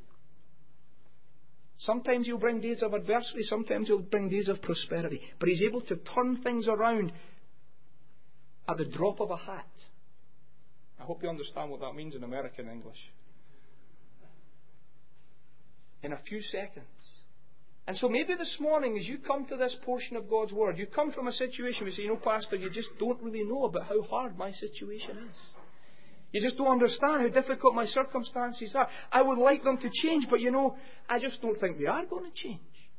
Sometimes He'll bring days of adversity, sometimes He'll bring days of prosperity. But He's able to turn things around at the drop of a hat. I hope you understand what that means in American English. In a few seconds. And so maybe this morning, as you come to this portion of God's Word, you come from a situation where you say, Pastor, you just don't really know about how hard my situation is. You just don't understand how difficult my circumstances are. I would like them to change, but I just don't think they are going to change.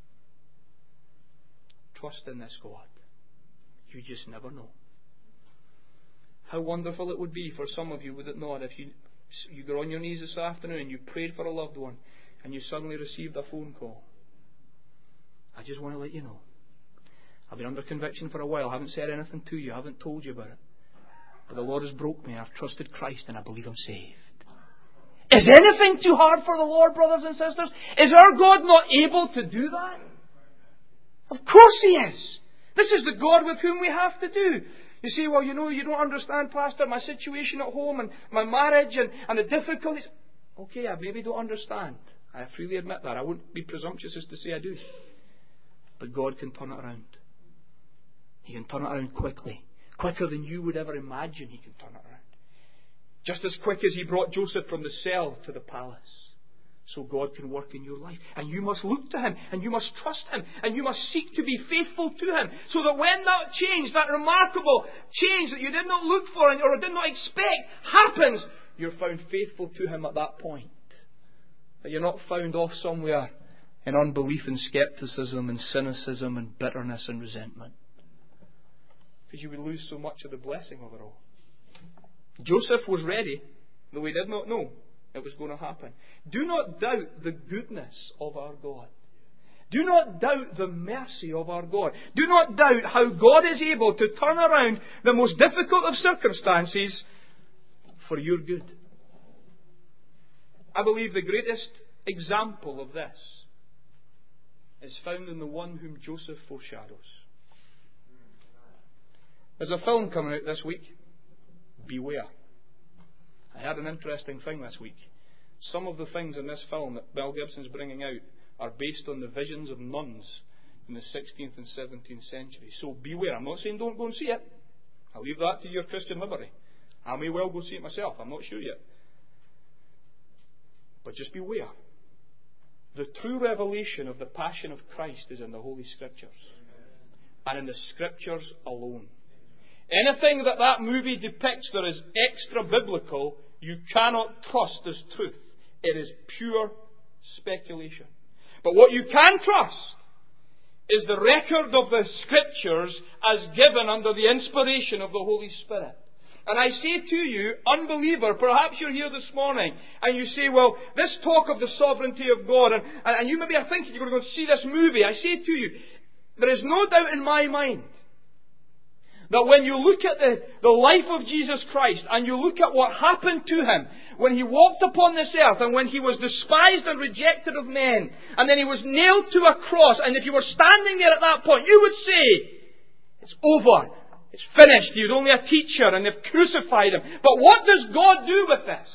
Trust in this God. You just never know. How wonderful it would be for some of you, would it not, if you got on your knees this afternoon and you prayed for a loved one and you suddenly received a phone call. I just want to let you know. I've been under conviction for a while. I haven't said anything to you. I haven't told you about it. But the Lord has broke me. I've trusted Christ and I believe I'm saved. Is anything too hard for the Lord, brothers and sisters? Is our God not able to do that? Of course He is. This is the God with whom we have to do. You say, well, you don't understand, Pastor, my situation at home and my marriage and the difficulties. Okay, I maybe don't understand. I freely admit that. I wouldn't be presumptuous as to say I do. But God can turn it around. He can turn it around quickly. Quicker than you would ever imagine He can turn it around. Just as quick as He brought Joseph from the cell to the palace. So God can work in your life. And you must look to Him. And you must trust Him. And you must seek to be faithful to Him. So that when that change, that remarkable change that you did not look for or did not expect happens, you're found faithful to Him at that point. That you're not found off somewhere in unbelief and skepticism and cynicism and bitterness and resentment. Because you would lose so much of the blessing of it all. Joseph was ready, though he did not know it was going to happen. Do not doubt the goodness of our God. Do not doubt the mercy of our God. Do not doubt how God is able to turn around the most difficult of circumstances for your good. I believe the greatest example of this is found in the one whom Joseph foreshadows. There's a film coming out this week, Beware. I had an interesting thing this week. Some of the things in this film that Mel Gibson's bringing out are based on the visions of nuns in the 16th and 17th century. So beware. I'm not saying don't go and see it. I'll leave that to your Christian liberty. I may well go see it myself. I'm not sure yet. But just beware. The true revelation of the passion of Christ is in the Holy Scriptures. And in the Scriptures alone. Anything that movie depicts that is extra-biblical, you cannot trust as truth. It is pure speculation. But what you can trust is the record of the Scriptures as given under the inspiration of the Holy Spirit. And I say to you, unbeliever, perhaps you're here this morning and you say, well, this talk of the sovereignty of God, and you maybe are thinking you're going to go see this movie. I say to you, There is no doubt in my mind that when you look at the life of Jesus Christ and you look at what happened to Him when He walked upon this earth and when He was despised and rejected of men and then He was nailed to a cross, and if you were standing there at that point, you would say, it's over, it's finished, He was only a teacher and they've crucified Him. But what does God do with this?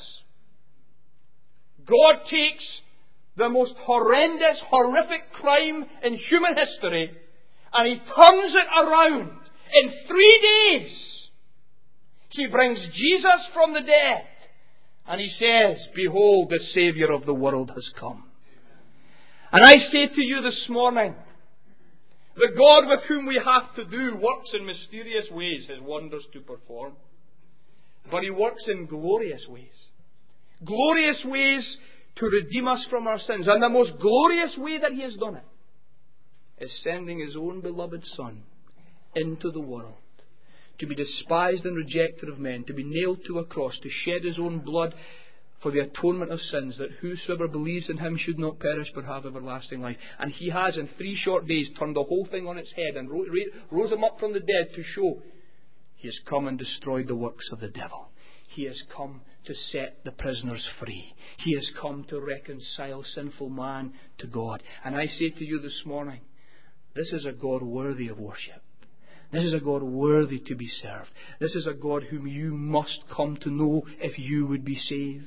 God takes the most horrendous, horrific crime in human history and He turns it around. In 3 days, He brings Jesus from the dead. And He says, behold, the Saviour of the world has come. And I say to you this morning, the God with whom we have to do works in mysterious ways, His wonders to perform. But He works in glorious ways. Glorious ways to redeem us from our sins. And the most glorious way that He has done it is sending His own beloved Son into the world, to be despised and rejected of men, to be nailed to a cross, to shed His own blood for the atonement of sins, that whosoever believes in Him should not perish but have everlasting life. And He has in 3 short days turned the whole thing on its head and rose Him up from the dead to show He has come and destroyed the works of the devil. He has come to set the prisoners free. He has come to reconcile sinful man to God. And I say to you this morning, this is a God worthy of worship. This is a God worthy to be served. This is a God whom you must come to know if you would be saved.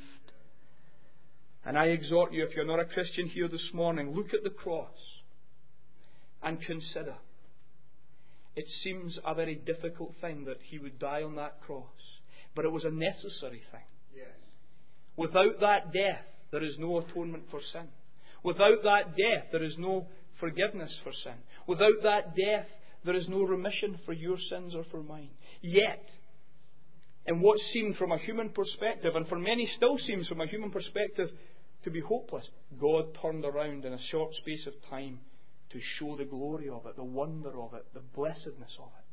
And I exhort you, if you're not a Christian here this morning, look at the cross and consider. It seems a very difficult thing that He would die on that cross, but it was a necessary thing. Yes. Without that death, there is no atonement for sin. Without that death, there is no forgiveness for sin. Without that death, there is no remission for your sins or for mine. Yet, in what seemed from a human perspective, and for many still seems from a human perspective to be hopeless, God turned around in a short space of time to show the glory of it, the wonder of it, the blessedness of it.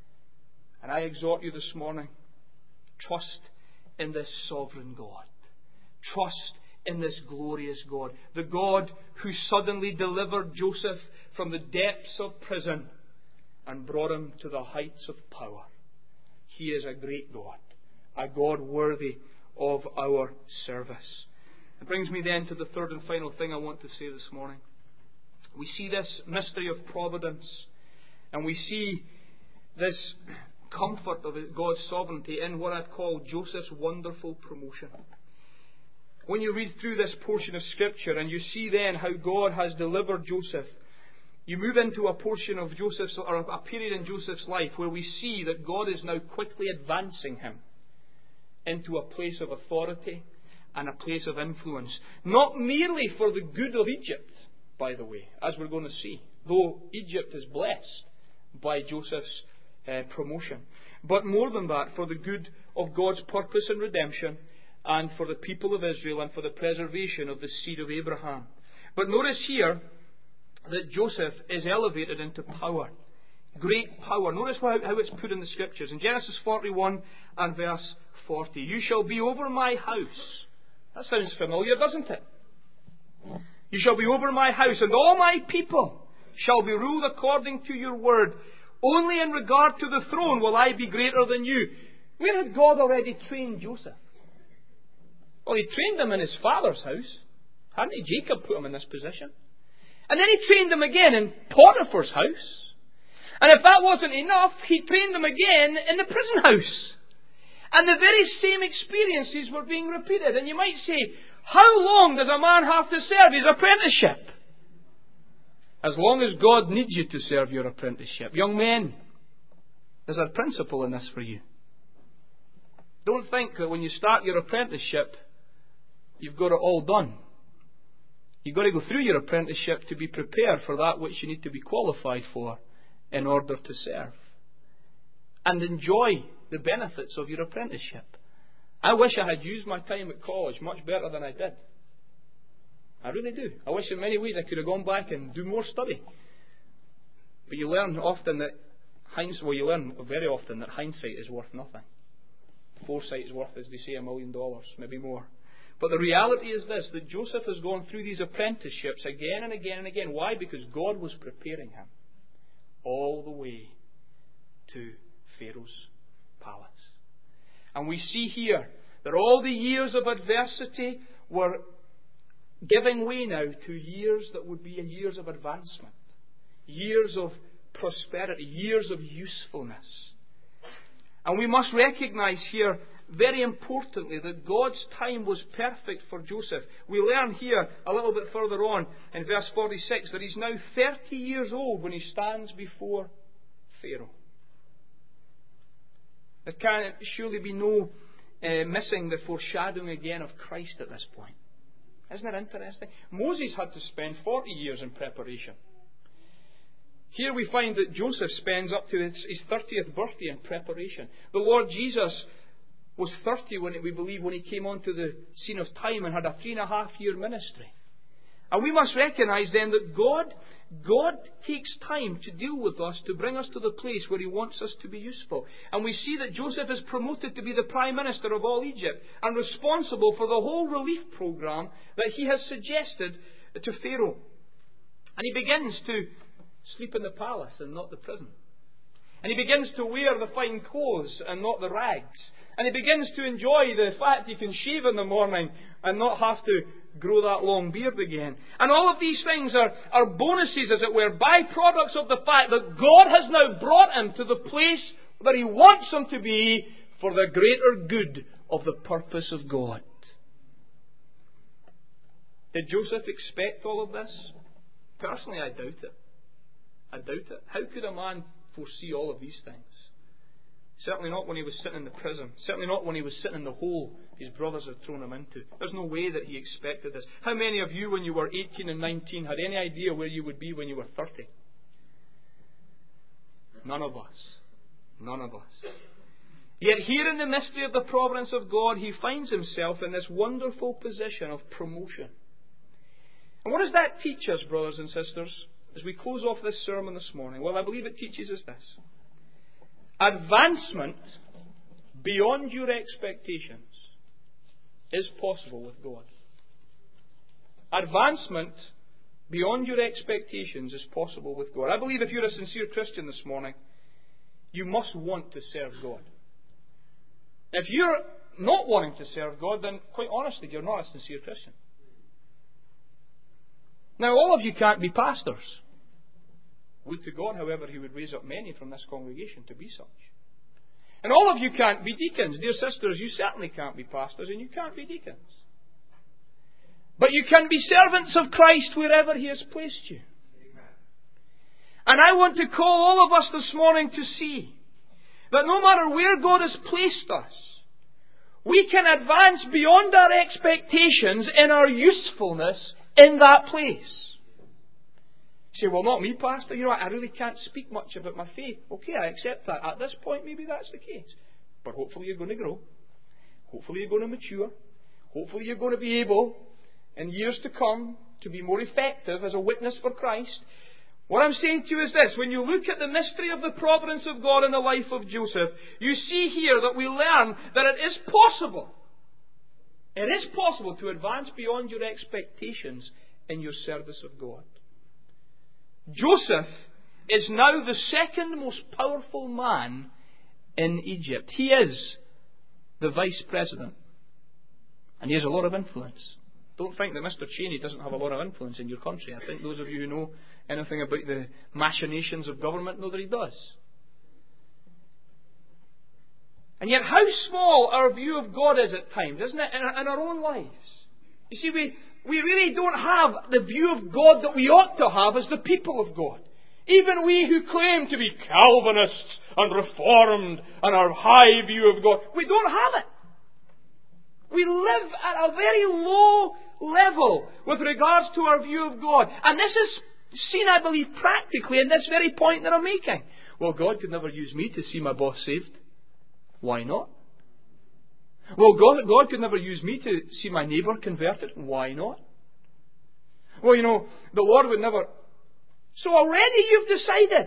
And I exhort you this morning, trust in this sovereign God. Trust in this glorious God. The God who suddenly delivered Joseph from the depths of prison and brought him to the heights of power. He is a great God, a God worthy of our service. It brings me then to the third and final thing I want to say this morning. We see this mystery of providence, and we see this comfort of God's sovereignty in what I've called Joseph's wonderful promotion. When you read through this portion of Scripture and you see then how God has delivered Joseph, you move into a portion of Joseph's, or a period in Joseph's life where we see that God is now quickly advancing him into a place of authority and a place of influence. Not merely for the good of Egypt, by the way, as we're going to see, though Egypt is blessed by Joseph's promotion, but more than that, for the good of God's purpose and redemption, and for the people of Israel, and for the preservation of the seed of Abraham. But notice here that Joseph is elevated into power. Great power. Notice how it's put in the Scriptures. In Genesis 41 and verse 40. You shall be over my house. That sounds familiar, doesn't it? You shall be over my house, and all my people shall be ruled according to your word. Only in regard to the throne will I be greater than you. Where had God already trained Joseph? Well, He trained him in his father's house. Hadn't He? Jacob put him in this position. And then He trained him again in Potiphar's house. And if that wasn't enough, He trained him again in the prison house. And the very same experiences were being repeated. And you might say, how long does a man have to serve his apprenticeship? As long as God needs you to serve your apprenticeship. Young men, there's a principle in this for you. Don't think that when you start your apprenticeship, you've got it all done. You've got to go through your apprenticeship to be prepared for that which you need to be qualified for in order to serve. And enjoy the benefits of your apprenticeship. I wish I had used my time at college much better than I did. I really do. I wish in many ways I could have gone back and do more study. But you learn often that you learn very often that hindsight is worth nothing. Foresight is worth, as they say, $1 million, maybe more. But the reality is this, that Joseph has gone through these apprenticeships again and again and again. Why? Because God was preparing him. all the way to Pharaoh's palace. And we see here that all the years of adversity were giving way now to years that would be years of advancement, years of prosperity, years of usefulness. And we must recognize here, very importantly, that God's time was perfect for Joseph. We learn here a little bit further on in verse 46 that he's now 30 years old when he stands before Pharaoh. There can surely be no missing the foreshadowing again of Christ at this point. Isn't it interesting? Moses had to spend 40 years in preparation. Here we find that Joseph spends up to his 30th birthday in preparation. The Lord Jesus was 30 when he came onto the scene of time and had a 3.5-year ministry. And we must recognize then that God takes time to deal with us, to bring us to the place where He wants us to be useful. And we see that Joseph is promoted to be the Prime Minister of all Egypt and responsible for the whole relief program that he has suggested to Pharaoh. And he begins to sleep in the palace and not the prison. And he begins to wear the fine clothes and not the rags. And he begins to enjoy the fact he can shave in the morning and not have to grow that long beard again. And all of these things are bonuses, as it were, byproducts of the fact that God has now brought him to the place that He wants him to be for the greater good of the purpose of God. Did Joseph expect all of this? Personally, I doubt it. I doubt it. How could a man foresee all of these things? Certainly not when he was sitting in the prison. Certainly not when he was sitting in the hole his brothers had thrown him into. There's no way that he expected this. How many of you, when you were 18 and 19, had any idea where you would be when you were 30? None of us. None of us. Yet here in the mystery of the providence of God, he finds himself in this wonderful position of promotion. And what does that teach us, brothers and sisters, as we close off this sermon this morning? Well, I believe it teaches us this. Advancement beyond your expectations is possible with God. Advancement beyond your expectations is possible with God. I believe if you're a sincere Christian this morning, you must want to serve God. If you're not wanting to serve God, then quite honestly, you're not a sincere Christian. Now, all of you can't be pastors. Would to God, however, He would raise up many from this congregation to be such. And all of you can't be deacons. Dear sisters, you certainly can't be pastors and you can't be deacons. But you can be servants of Christ wherever He has placed you. Amen. And I want to call all of us this morning to see that no matter where God has placed us, we can advance beyond our expectations in our usefulness in that place. You say, well, not me, Pastor. You know, I really can't speak much about my faith. Okay, I accept that. At this point, maybe that's the case. But hopefully you're going to grow. Hopefully you're going to mature. Hopefully you're going to be able, in years to come, to be more effective as a witness for Christ. What I'm saying to you is this. When you look at the mystery of the providence of God in the life of Joseph, you see here that we learn that it is possible. It is possible to advance beyond your expectations in your service of God. Joseph is now the second most powerful man in Egypt. He is the vice president. And he has a lot of influence. Don't think that Mr. Cheney doesn't have a lot of influence in your country. I think those of you who know anything about the machinations of government know that he does. And yet how small our view of God is at times, isn't it, in our own lives? You see, we really don't have the view of God that we ought to have as the people of God. Even we who claim to be Calvinists and Reformed and our high view of God, we don't have it. We live at a very low level with regards to our view of God. And this is seen, I believe, practically in this very point that I'm making. Well, God could never use me to see my boss saved. Why not? Well, God could never use me to see my neighbour converted. Why not? Well, you know, the Lord would never... So already you've decided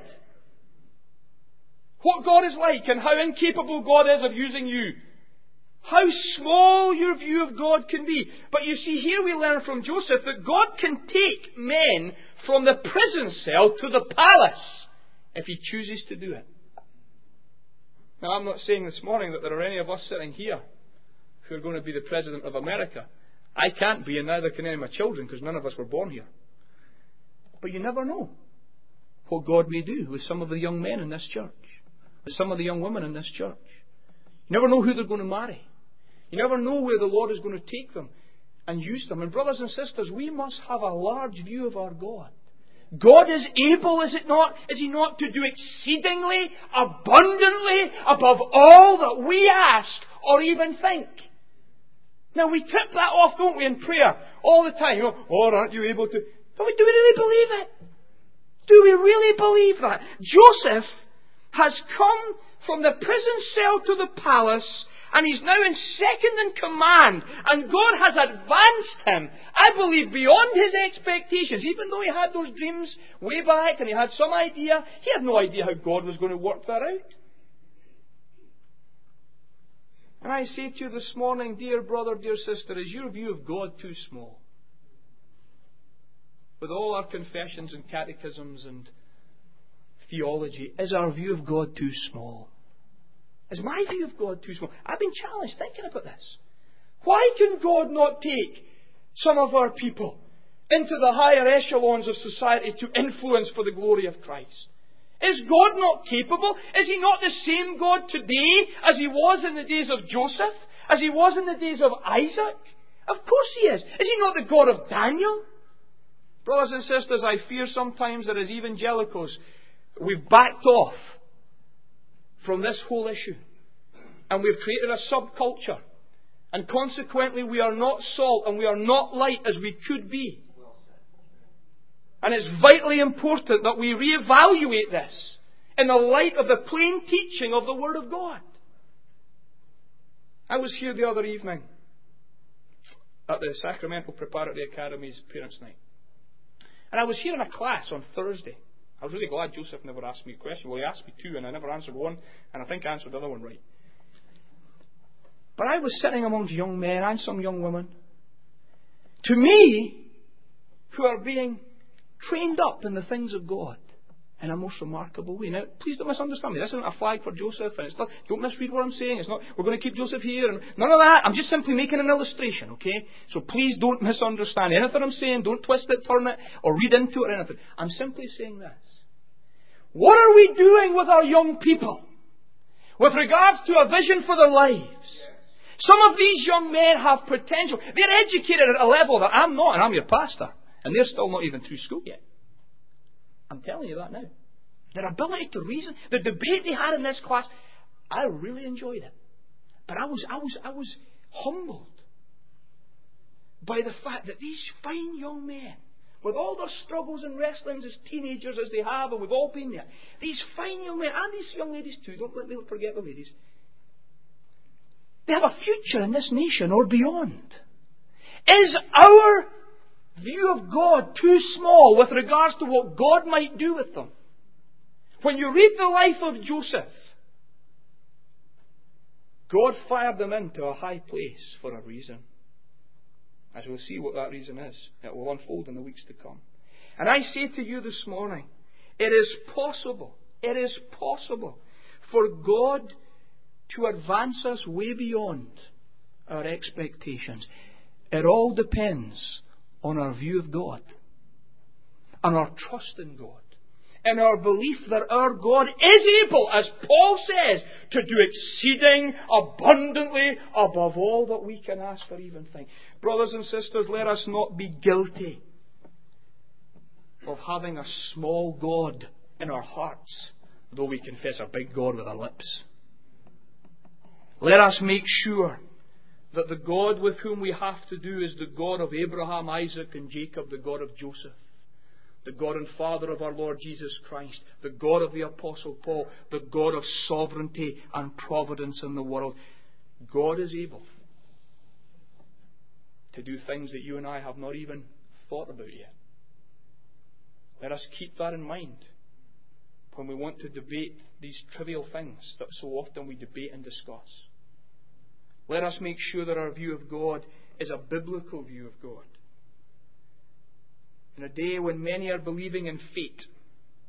what God is like and how incapable God is of using you. How small your view of God can be. But you see, here we learn from Joseph that God can take men from the prison cell to the palace if He chooses to do it. Now, I'm not saying this morning that there are any of us sitting here who are going to be the President of America. I can't be, and neither can any of my children, because none of us were born here. But you never know what God may do with some of the young men in this church, with some of the young women in this church. You never know who they're going to marry. You never know where the Lord is going to take them and use them. And brothers and sisters, we must have a large view of our God. God is able, is it not? Is He not to do exceedingly, abundantly, above all that we ask or even think? Now we tip that off, don't we, in prayer all the time. Oh, aren't you able to? Do we really believe it? Do we really believe that? Joseph has come from the prison cell to the palace, and he's now in second in command, and God has advanced him, I believe, beyond his expectations. Even though he had those dreams way back and he had some idea, he had no idea how God was going to work that out. And I say to you this morning, dear brother, dear sister, is your view of God too small? With all our confessions and catechisms and theology, is our view of God too small? Is my view of God too small? I've been challenged thinking about this. Why can God not take some of our people into the higher echelons of society to influence for the glory of Christ? Is God not capable? Is He not the same God today as He was in the days of Joseph? As He was in the days of Isaac? Of course He is. Is He not the God of Daniel? Brothers and sisters, I fear sometimes that as evangelicals, we've backed off from this whole issue. And we've created a subculture. And consequently, we are not salt and we are not light as we could be. And it's vitally important that we reevaluate this in the light of the plain teaching of the Word of God. I was here the other evening at the Sacramento Preparatory Academy's Parents' Night. And I was here in a class on Thursday. I was really glad Joseph never asked me a question. Well, he asked me two, and I never answered one, and I think I answered the other one right. But I was sitting amongst young men and some young women, to me, who are being trained up in the things of God in a most remarkable way. Now, please don't misunderstand me. This isn't a flag for Joseph, and it's not, don't misread what I'm saying. It's not, we're going to keep Joseph here, and none of that. I'm just simply making an illustration, okay? So please don't misunderstand anything I'm saying. Don't twist it, turn it, or read into it or anything. I'm simply saying this. What are we doing with our young people with regards to a vision for their lives? Some of these young men have potential. They're educated at a level that I'm not, and I'm your pastor. And they're still not even through school yet. I'm telling you that now. Their ability to reason, the debate they had in this class, I really enjoyed it. But I was humbled by the fact that these fine young men, with all their struggles and wrestlings as teenagers as they have, and we've all been there, these fine young men, and these young ladies too, don't let me forget the ladies, they have a future in this nation or beyond. Is our view of God too small with regards to what God might do with them? When you read the life of Joseph, God fired them into a high place for a reason. As we'll see what that reason is, it will unfold in the weeks to come. And I say to you this morning, it is possible for God to advance us way beyond our expectations. It all depends on our view of God, and our trust in God, and our belief that our God is able, as Paul says, to do exceeding abundantly above all that we can ask or even think. Brothers and sisters, let us not be guilty of having a small God in our hearts, though we confess a big God with our lips. Let us make sure that the God with whom we have to do is the God of Abraham, Isaac, and Jacob, the God of Joseph, the God and Father of our Lord Jesus Christ, the God of the Apostle Paul, the God of sovereignty and providence in the world. God is able to do things that you and I have not even thought about yet. Let us keep that in mind when we want to debate these trivial things that so often we debate and discuss. Let us make sure that our view of God is a biblical view of God. In a day when many are believing in fate,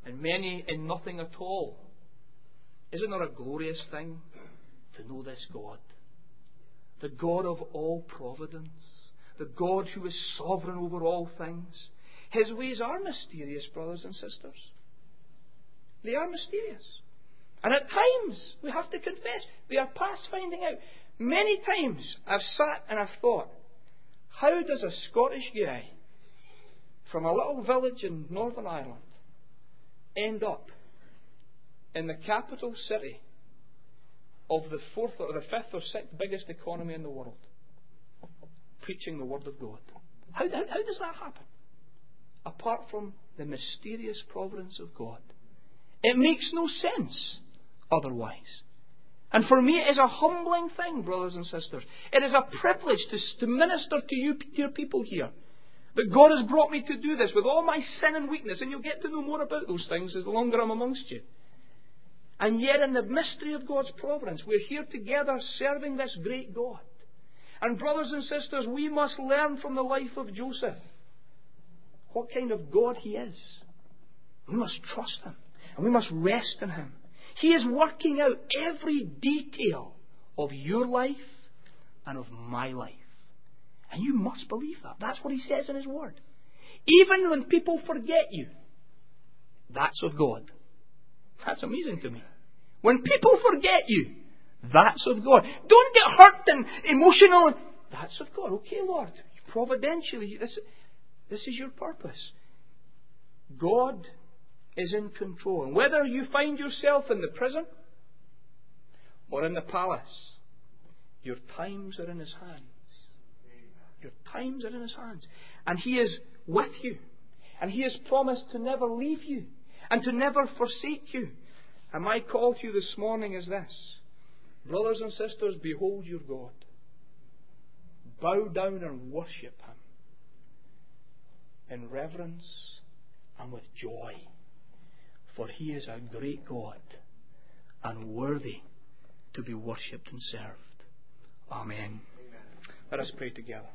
and many in nothing at all. Is it not a glorious thing to know this God? The God of all providence, the God who is sovereign over all things. His ways are mysterious, brothers and sisters. They are mysterious. And at times, we have to confess, we are past finding out. Many times I've sat and I've thought, how does a Scottish guy from a little village in Northern Ireland end up in the capital city of the fourth or the fifth or sixth biggest economy in the world, preaching the Word of God? How does that happen? Apart from the mysterious providence of God. It makes no sense otherwise. And for me, it is a humbling thing, brothers and sisters. It is a privilege to minister to you, dear people here. That God has brought me to do this with all my sin and weakness. And you'll get to know more about those things as the longer I'm amongst you. And yet in the mystery of God's providence, we're here together serving this great God. And brothers and sisters, we must learn from the life of Joseph what kind of God He is. We must trust Him. And we must rest in Him. He is working out every detail of your life and of my life. And you must believe that. That's what He says in His Word. Even when people forget you, that's of God. That's amazing to me. When people forget you, that's of God. Don't get hurt and emotional. That's of God. Okay, Lord, providentially, this is your purpose. God is in control. And whether you find yourself in the prison or in the palace, your times are in His hands. Your times are in His hands. And He is with you. And He has promised to never leave you and to never forsake you. And my call to you this morning is this. Brothers and sisters, behold your God. Bow down and worship Him in reverence and with joy. For He is a great God and worthy to be worshipped and served. Amen. Let us pray together.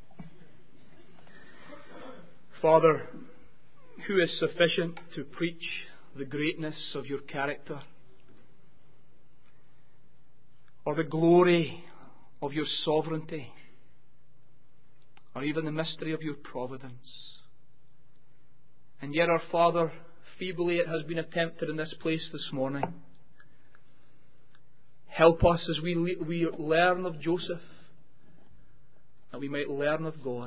Father, who is sufficient to preach the greatness of your character, or the glory of your sovereignty, or even the mystery of your providence? And yet, our Father, feebly it has been attempted in this place this morning. Help us as we learn of Joseph, that we might learn of God.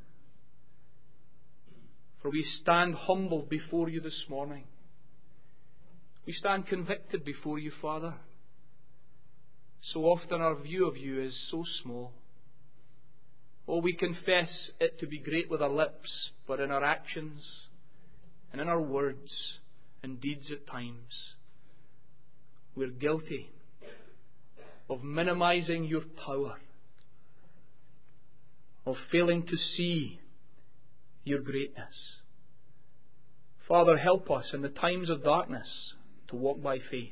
For we stand humbled before you this morning. We stand convicted before you, Father. So often our view of you is so small. Oh, we confess it to be great with our lips, but in our actions and in our words and deeds at times, we're guilty of minimizing your power, of failing to see your greatness. Father, help us in the times of darkness to walk by faith.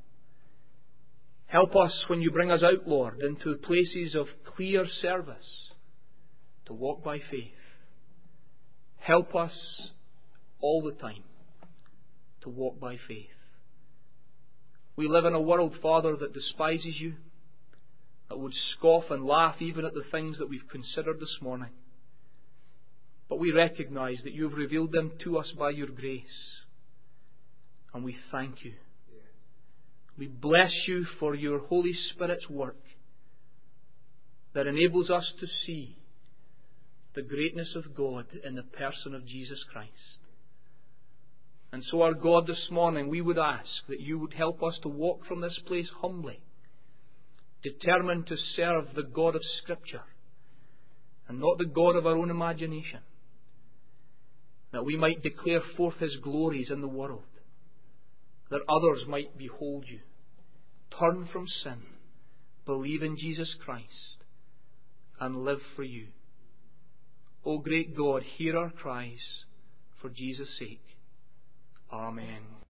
Help us when you bring us out, Lord, into places of clear service to walk by faith. Help us all the time to walk by faith. We live in a world, Father, that despises you, that would scoff and laugh even at the things that we've considered this morning. But we recognize that you have revealed them to us by your grace. And we thank you. We bless you for your Holy Spirit's work that enables us to see the greatness of God in the person of Jesus Christ. And so, our God, this morning we would ask that you would help us to walk from this place humbly, determined to serve the God of Scripture and not the God of our own imagination, that we might declare forth His glories in the world, that others might behold you, turn from sin, believe in Jesus Christ, and live for you. O great God, hear our cries for Jesus' sake. Amen.